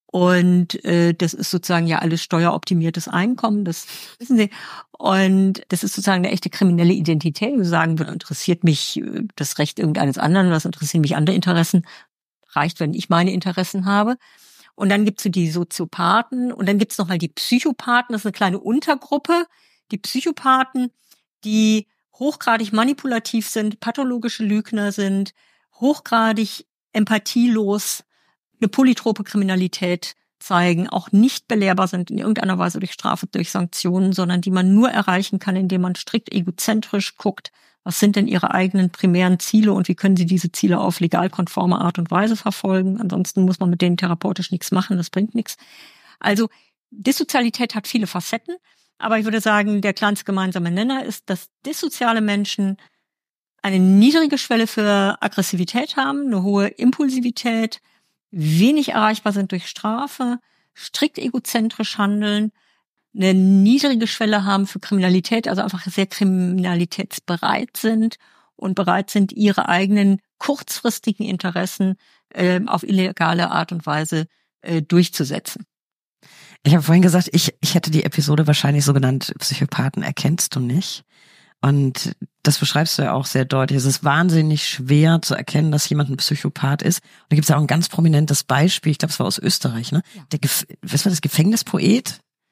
und äh, das ist sozusagen ja alles steueroptimiertes Einkommen, das wissen Sie. Und das ist sozusagen eine echte kriminelle Identität, die sagen würde, interessiert mich das Recht irgendeines anderen, was interessieren mich andere Interessen, reicht, wenn ich meine Interessen habe. Und dann gibt's so die Soziopathen und dann gibt's noch mal die Psychopathen, das ist eine kleine Untergruppe. Die Psychopathen, die hochgradig manipulativ sind, pathologische Lügner sind, hochgradig empathielos, eine polytrope Kriminalität zeigen, auch nicht belehrbar sind in irgendeiner Weise durch Strafe, durch Sanktionen, sondern die man nur erreichen kann, indem man strikt egozentrisch guckt, was sind denn ihre eigenen primären Ziele und wie können sie diese Ziele auf legalkonforme Art und Weise verfolgen? Ansonsten muss man mit denen therapeutisch nichts machen, das bringt nichts. Also Dissozialität hat viele Facetten, aber ich würde sagen, der kleinste gemeinsame Nenner ist, dass dissoziale Menschen eine niedrige Schwelle für Aggressivität haben, eine hohe Impulsivität, wenig erreichbar sind durch Strafe, strikt egozentrisch handeln, eine niedrige Schwelle haben für Kriminalität, also einfach sehr kriminalitätsbereit sind und bereit sind, ihre eigenen kurzfristigen Interessen äh, auf illegale Art und Weise äh, durchzusetzen. Ich habe vorhin gesagt, ich ich hätte die Episode wahrscheinlich so genannt, Psychopathen erkennst du nicht. Und das beschreibst du ja auch sehr deutlich. Es ist wahnsinnig schwer zu erkennen, dass jemand ein Psychopath ist. Und da gibt es ja auch ein ganz prominentes Beispiel, ich glaube, es war aus Österreich, ne? Ja. Der, was war das, Gefängnispoet?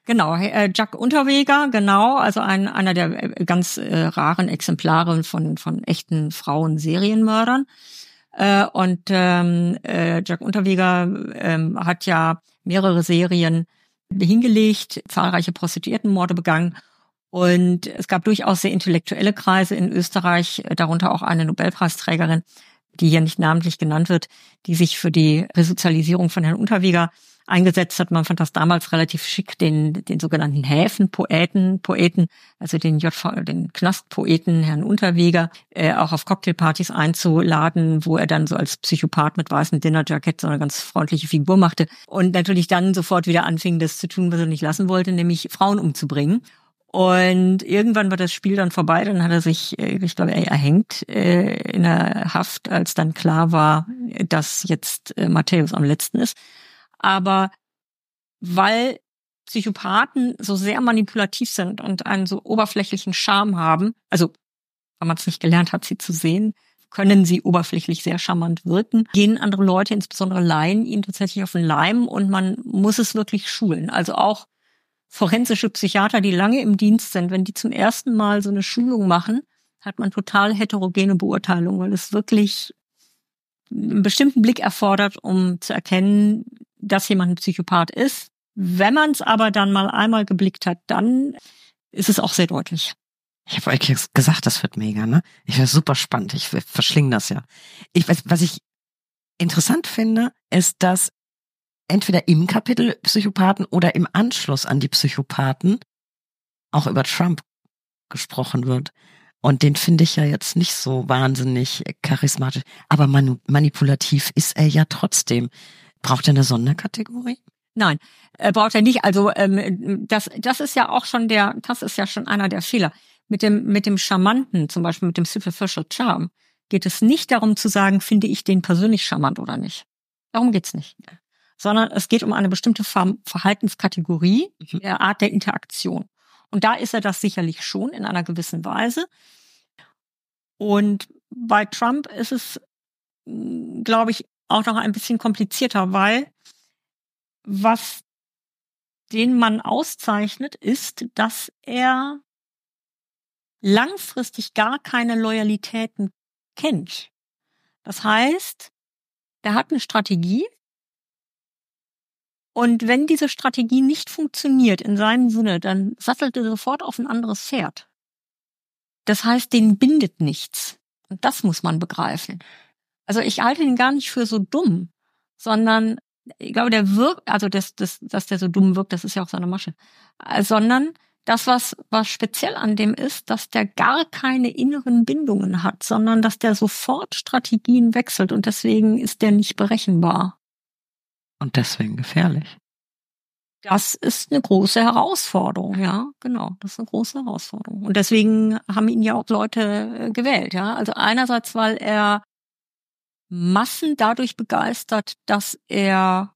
Genau, äh, Jack Unterweger, genau, also ein, einer der äh, ganz äh, raren Exemplare von von echten Frauen-Serienmördern. Äh, und ähm, äh, Jack Unterweger ähm, hat ja mehrere Serien hingelegt, zahlreiche Prostituiertenmorde begangen. Und es gab durchaus sehr intellektuelle Kreise in Österreich, darunter auch eine Nobelpreisträgerin, die hier nicht namentlich genannt wird, die sich für die Resozialisierung von Herrn Unterweger eingesetzt hat. Man fand das damals relativ schick, den den sogenannten Häfenpoeten, Poeten, also den J V, den Knastpoeten Herrn Unterweger, äh, auch auf Cocktailpartys einzuladen, wo er dann so als Psychopath mit weißem Dinnerjacket so eine ganz freundliche Figur machte und natürlich dann sofort wieder anfing, das zu tun, was er nicht lassen wollte, nämlich Frauen umzubringen. Und irgendwann war das Spiel dann vorbei, dann hat er sich, ich glaube, er erhängt äh, in der Haft, als dann klar war, dass jetzt äh, Matthäus am letzten ist. Aber weil Psychopathen so sehr manipulativ sind und einen so oberflächlichen Charme haben, also wenn man es nicht gelernt hat, sie zu sehen, können sie oberflächlich sehr charmant wirken, gehen andere Leute, insbesondere Laien, ihnen tatsächlich auf den Leim und man muss es wirklich schulen. Also auch forensische Psychiater, die lange im Dienst sind, wenn die zum ersten Mal so eine Schulung machen, hat man total heterogene Beurteilung, weil es wirklich einen bestimmten Blick erfordert, um zu erkennen, dass jemand ein Psychopath ist. Wenn man es aber dann mal einmal geblickt hat, dann ist es auch sehr deutlich. Ich habe euch gesagt, das wird mega, ne? Ich finde das super spannend. Ich verschlinge das ja. Ich weiß, was ich interessant finde, ist, dass entweder im Kapitel Psychopathen oder im Anschluss an die Psychopathen auch über Trump gesprochen wird. Und den finde ich ja jetzt nicht so wahnsinnig charismatisch. Aber manu- manipulativ ist er ja trotzdem. Braucht er eine Sonderkategorie? Nein, äh, braucht er nicht. Also ähm, das, das ist ja auch schon der, das ist ja schon einer der Fehler. Mit dem, mit dem Charmanten, zum Beispiel mit dem Superficial Charm, geht es nicht darum zu sagen, finde ich den persönlich charmant oder nicht. Darum geht's nicht. Sondern es geht um eine bestimmte Ver- Verhaltenskategorie, Mhm. der Art der Interaktion. Und da ist er das sicherlich schon in einer gewissen Weise. Und bei Trump ist es, glaube ich, auch noch ein bisschen komplizierter, weil was den Mann auszeichnet, ist, dass er langfristig gar keine Loyalitäten kennt. Das heißt, er hat eine Strategie und wenn diese Strategie nicht funktioniert in seinem Sinne, dann sattelt er sofort auf ein anderes Pferd. Das heißt, den bindet nichts. Und das muss man begreifen. Also ich halte ihn gar nicht für so dumm, sondern ich glaube, der wirkt, also das, das, dass der so dumm wirkt, das ist ja auch seine Masche, äh, sondern das, was, was speziell an dem ist, dass der gar keine inneren Bindungen hat, sondern dass der sofort Strategien wechselt und deswegen ist der nicht berechenbar. Und deswegen gefährlich. Das ist eine große Herausforderung, ja, genau, das ist eine große Herausforderung. Und deswegen haben ihn ja auch Leute gewählt, ja. Also einerseits, weil er Massen dadurch begeistert, dass er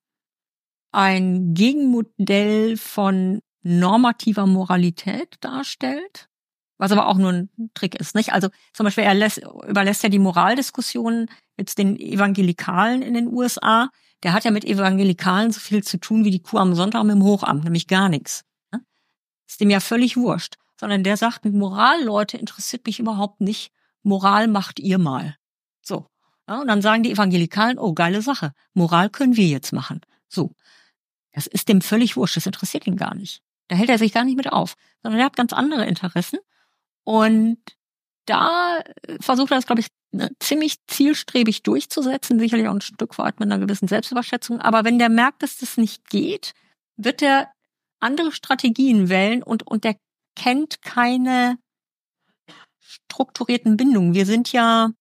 ein Gegenmodell von normativer Moralität darstellt, was aber auch nur ein Trick ist, nicht? Also zum Beispiel er lässt, überlässt ja die Moraldiskussionen jetzt den Evangelikalen in den U S A. Der hat ja mit Evangelikalen so viel zu tun wie die Kuh am Sonntag mit dem Hochamt, nämlich gar nichts. Ist dem ja völlig wurscht. Sondern der sagt, Moral, Leute, interessiert mich überhaupt nicht. Moral macht ihr mal. So. Ja, und dann sagen die Evangelikalen, oh, geile Sache. Moral können wir jetzt machen. So. Das ist dem völlig wurscht. Das interessiert ihn gar nicht. Da hält er sich gar nicht mit auf. Sondern er hat ganz andere Interessen. Und da versucht er das, glaube ich, ziemlich zielstrebig durchzusetzen. Sicherlich auch ein Stück weit mit einer gewissen Selbstüberschätzung. Aber wenn der merkt, dass das nicht geht, wird er andere Strategien wählen und, und der kennt keine strukturierten Bindungen. Wir sind ja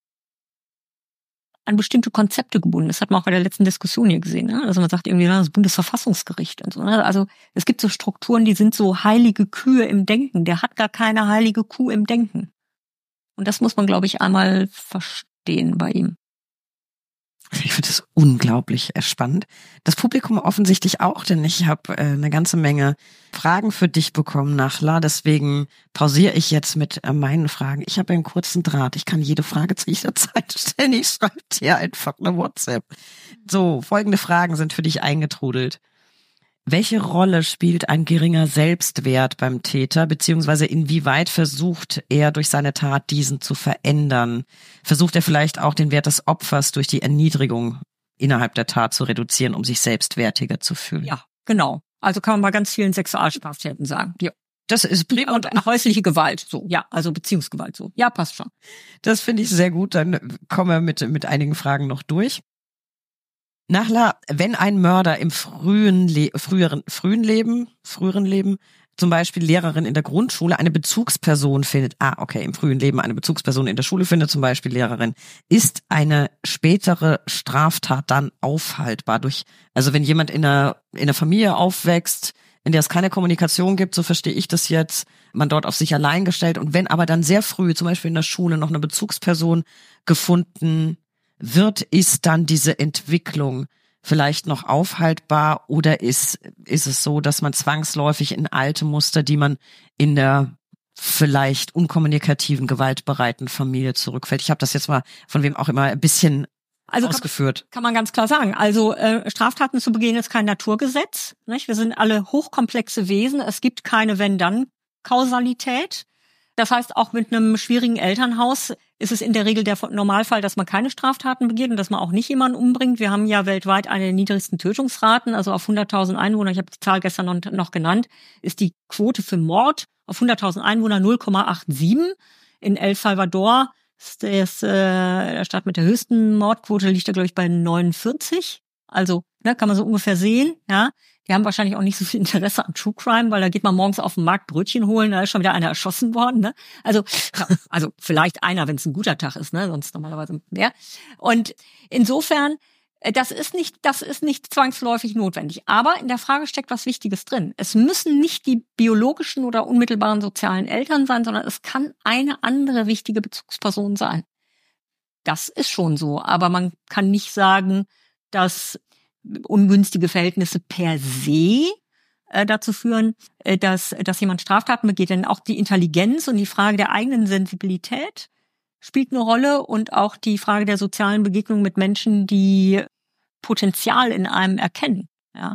an bestimmte Konzepte gebunden. Das hat man auch bei der letzten Diskussion hier gesehen, ne? Also man sagt irgendwie das Bundesverfassungsgericht und so. Ne? Also es gibt so Strukturen, die sind so heilige Kühe im Denken. Der hat gar keine heilige Kuh im Denken. Und das muss man, glaube ich, einmal verstehen bei ihm. Ich finde das unglaublich spannend. Das Publikum offensichtlich auch, denn ich habe äh, eine ganze Menge Fragen für dich bekommen, Nachla. Deswegen pausiere ich jetzt mit äh, meinen Fragen. Ich habe einen kurzen Draht. Ich kann jede Frage zu jeder Zeit stellen. Ich schreibe dir einfach eine WhatsApp. So, folgende Fragen sind für dich eingetrudelt. Welche Rolle spielt ein geringer Selbstwert beim Täter, beziehungsweise inwieweit versucht er durch seine Tat diesen zu verändern? Versucht er vielleicht auch den Wert des Opfers durch die Erniedrigung innerhalb der Tat zu reduzieren, um sich selbstwertiger zu fühlen? Ja, genau. Also kann man bei ganz vielen Sexualstraftäten sagen. Ja. Das ist prima. Und häusliche Gewalt, so. Ja, also Beziehungsgewalt, so. Ja, passt schon. Das finde ich sehr gut. Dann kommen wir mit, mit einigen Fragen noch durch. Nachla, wenn ein Mörder im frühen, Le- früheren, frühen Leben, früheren Leben, zum Beispiel Lehrerin in der Grundschule, eine Bezugsperson findet, ah, okay, im frühen Leben eine Bezugsperson in der Schule findet, zum Beispiel Lehrerin, ist eine spätere Straftat dann aufhaltbar durch, also wenn jemand in einer, in einer Familie aufwächst, in der es keine Kommunikation gibt, so verstehe ich das jetzt, man dort auf sich allein gestellt, und wenn aber dann sehr früh, zum Beispiel in der Schule, noch eine Bezugsperson gefunden wird, ist dann diese Entwicklung vielleicht noch aufhaltbar, oder ist, ist es so, dass man zwangsläufig in alte Muster, die man in der vielleicht unkommunikativen, gewaltbereiten Familie zurückfällt? Ich habe das jetzt mal von wem auch immer ein bisschen also ausgeführt. Kann, kann man ganz klar sagen. Also äh, Straftaten zu begehen ist kein Naturgesetz. Nicht? Wir sind alle hochkomplexe Wesen. Es gibt keine Wenn-Dann-Kausalität. Das heißt, auch mit einem schwierigen Elternhaus ist es in der Regel der Normalfall, dass man keine Straftaten begeht und dass man auch nicht jemanden umbringt. Wir haben ja weltweit eine der niedrigsten Tötungsraten, also auf hunderttausend Einwohner, ich habe die Zahl gestern noch, noch genannt, ist die Quote für Mord auf hunderttausend Einwohner null Komma siebenundachtzig. In El Salvador ist das, äh, der Staat mit der höchsten Mordquote, liegt da, glaube ich, bei neunundvierzig. Also ne, kann man so ungefähr sehen, ja. Die haben wahrscheinlich auch nicht so viel Interesse an True Crime, weil da geht man morgens auf den Markt Brötchen holen, da ist schon wieder einer erschossen worden, ne? Also, ja, also vielleicht einer, wenn es ein guter Tag ist, ne? Sonst normalerweise mehr. Und insofern, das ist nicht, das ist nicht zwangsläufig notwendig. Aber in der Frage steckt was Wichtiges drin. Es müssen nicht die biologischen oder unmittelbaren sozialen Eltern sein, sondern es kann eine andere wichtige Bezugsperson sein. Das ist schon so. Aber man kann nicht sagen, dass ungünstige Verhältnisse per se äh, dazu führen, äh, dass dass jemand Straftaten begeht. Denn auch die Intelligenz und die Frage der eigenen Sensibilität spielt eine Rolle, und auch die Frage der sozialen Begegnung mit Menschen, die Potenzial in einem erkennen, ja,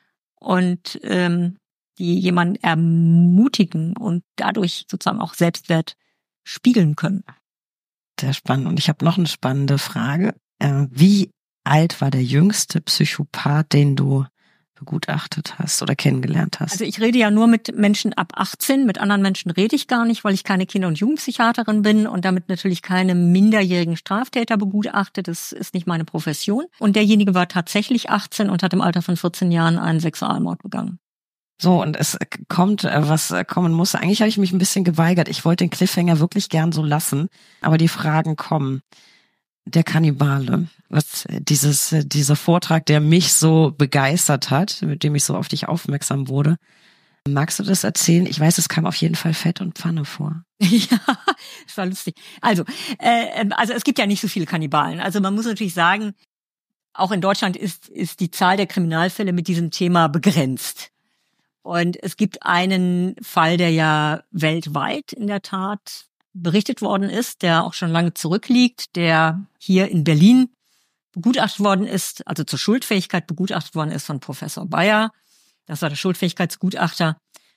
und ähm, die jemanden ermutigen und dadurch sozusagen auch Selbstwert spiegeln können. Sehr spannend. Und ich habe noch eine spannende Frage. Äh, wie alt war der jüngste Psychopath, den du begutachtet hast oder kennengelernt hast? Also ich rede ja nur mit Menschen ab achtzehn, mit anderen Menschen rede ich gar nicht, weil ich keine Kinder- und Jugendpsychiaterin bin und damit natürlich keine minderjährigen Straftäter begutachte. Das ist nicht meine Profession. Und derjenige war tatsächlich achtzehn und hat im Alter von vierzehn Jahren einen Sexualmord begangen. So, und es kommt, was kommen muss. Eigentlich habe ich mich ein bisschen geweigert. Ich wollte den Cliffhanger wirklich gern so lassen, aber die Fragen kommen. Der Kannibale, was dieses dieser Vortrag, der mich so begeistert hat, mit dem ich so auf dich aufmerksam wurde. Magst du das erzählen? Ich weiß, es kam auf jeden Fall Fett und Pfanne vor. Ja, das war lustig. Also, äh, also es gibt ja nicht so viele Kannibalen. Also man muss natürlich sagen, auch in Deutschland ist ist die Zahl der Kriminalfälle mit diesem Thema begrenzt. Und es gibt einen Fall, der ja weltweit in der Tat berichtet worden ist, der auch schon lange zurückliegt, der hier in Berlin begutachtet worden ist, also zur Schuldfähigkeit begutachtet worden ist von Professor Bayer. Das war der Schuldfähigkeitsgutachter.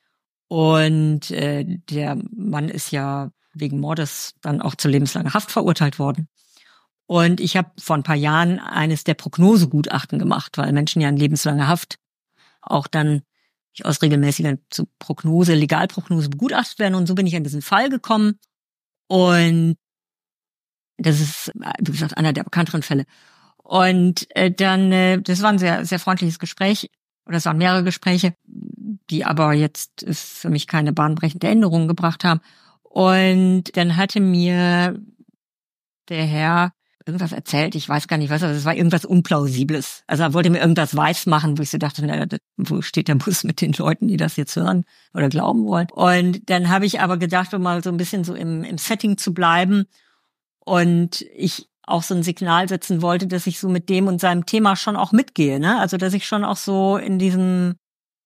Und äh, der Mann ist ja wegen Mordes dann auch zu lebenslanger Haft verurteilt worden. Und ich habe vor ein paar Jahren eines der Prognosegutachten gemacht, weil Menschen ja in lebenslanger Haft auch dann durchaus regelmäßig zur Prognose, Legalprognose begutachtet werden. Und so bin ich an diesen Fall gekommen. Und das ist, wie gesagt, einer der bekannteren Fälle. Und äh, dann, äh, das war ein sehr, sehr freundliches Gespräch, oder es waren mehrere Gespräche, die aber jetzt für mich keine bahnbrechende Änderungen gebracht haben. Und dann hatte mir der Herr irgendwas erzählt, ich weiß gar nicht was, aber es war irgendwas Unplausibles. Also er wollte mir irgendwas weismachen, wo ich so dachte, na, wo steht der Bus mit den Leuten, die das jetzt hören oder glauben wollen. Und dann habe ich aber gedacht, um mal so ein bisschen so im, im Setting zu bleiben und ich auch so ein Signal setzen wollte, dass ich so mit dem und seinem Thema schon auch mitgehe, ne? Also dass ich schon auch so in diesem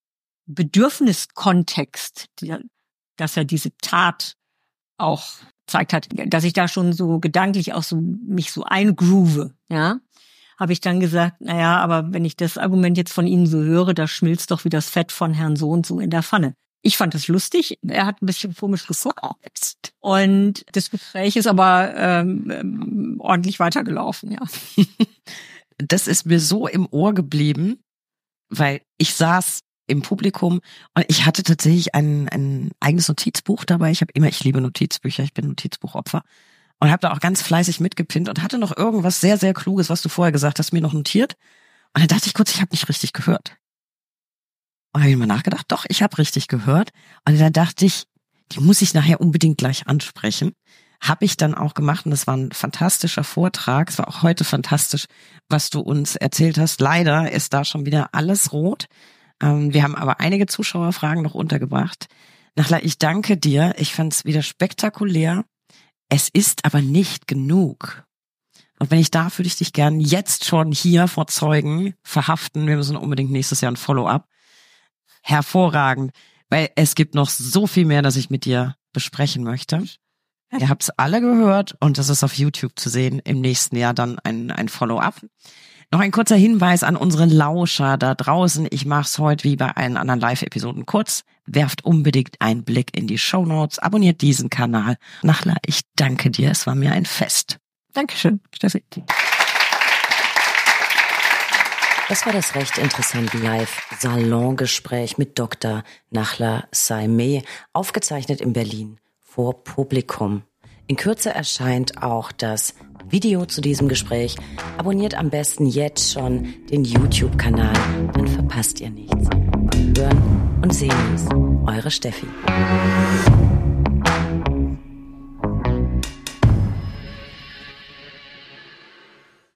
Bedürfniskontext, dass er diese Tat auch zeigt hat, dass ich da schon so gedanklich auch so mich so eingroove, ja. habe ich dann gesagt, naja, aber wenn ich das Argument jetzt von Ihnen so höre, da schmilzt doch wie das Fett von Herrn so und so in der Pfanne. Ich fand das lustig. Er hat ein bisschen komisch geguckt. Und das Gespräch ist aber ähm, ordentlich weitergelaufen, ja. Das ist mir so im Ohr geblieben, weil ich saß im Publikum und ich hatte tatsächlich ein, ein eigenes Notizbuch dabei. Ich habe immer, ich liebe Notizbücher, ich bin Notizbuchopfer. Und habe da auch ganz fleißig mitgepinnt und hatte noch irgendwas sehr, sehr Kluges, was du vorher gesagt hast, mir noch notiert. Und dann dachte ich kurz, ich habe nicht richtig gehört. Und habe ich mal nachgedacht, doch, ich habe richtig gehört. Und dann dachte ich, die muss ich nachher unbedingt gleich ansprechen. Habe ich dann auch gemacht und das war ein fantastischer Vortrag. Es war auch heute fantastisch, was du uns erzählt hast. Leider ist da schon wieder alles rot. Ähm, wir haben aber einige Zuschauerfragen noch untergebracht. Nachla, ich danke dir. Ich fand es wieder spektakulär. Es ist aber nicht genug. Und wenn ich darf, würde ich dich gern jetzt schon hier vor Zeugen verhaften. Wir müssen unbedingt nächstes Jahr ein Follow-up. Hervorragend, weil es gibt noch so viel mehr, das ich mit dir besprechen möchte. Ihr habt es alle gehört und das ist auf YouTube zu sehen. Im nächsten Jahr dann ein, ein Follow-up. Noch ein kurzer Hinweis an unsere Lauscher da draußen. Ich mache es heute wie bei allen anderen Live-Episoden kurz. Werft unbedingt einen Blick in die Shownotes, abonniert diesen Kanal. Nachla, ich danke dir, es war mir ein Fest. Dankeschön, Steffi. Das war das recht interessante Live-Salongespräch mit Doktor Nachla Saimeh, aufgezeichnet in Berlin vor Publikum. In Kürze erscheint auch das Video zu diesem Gespräch. Abonniert am besten jetzt schon den YouTube-Kanal, dann verpasst ihr nichts. Hören und sehen uns. Eure Steffi.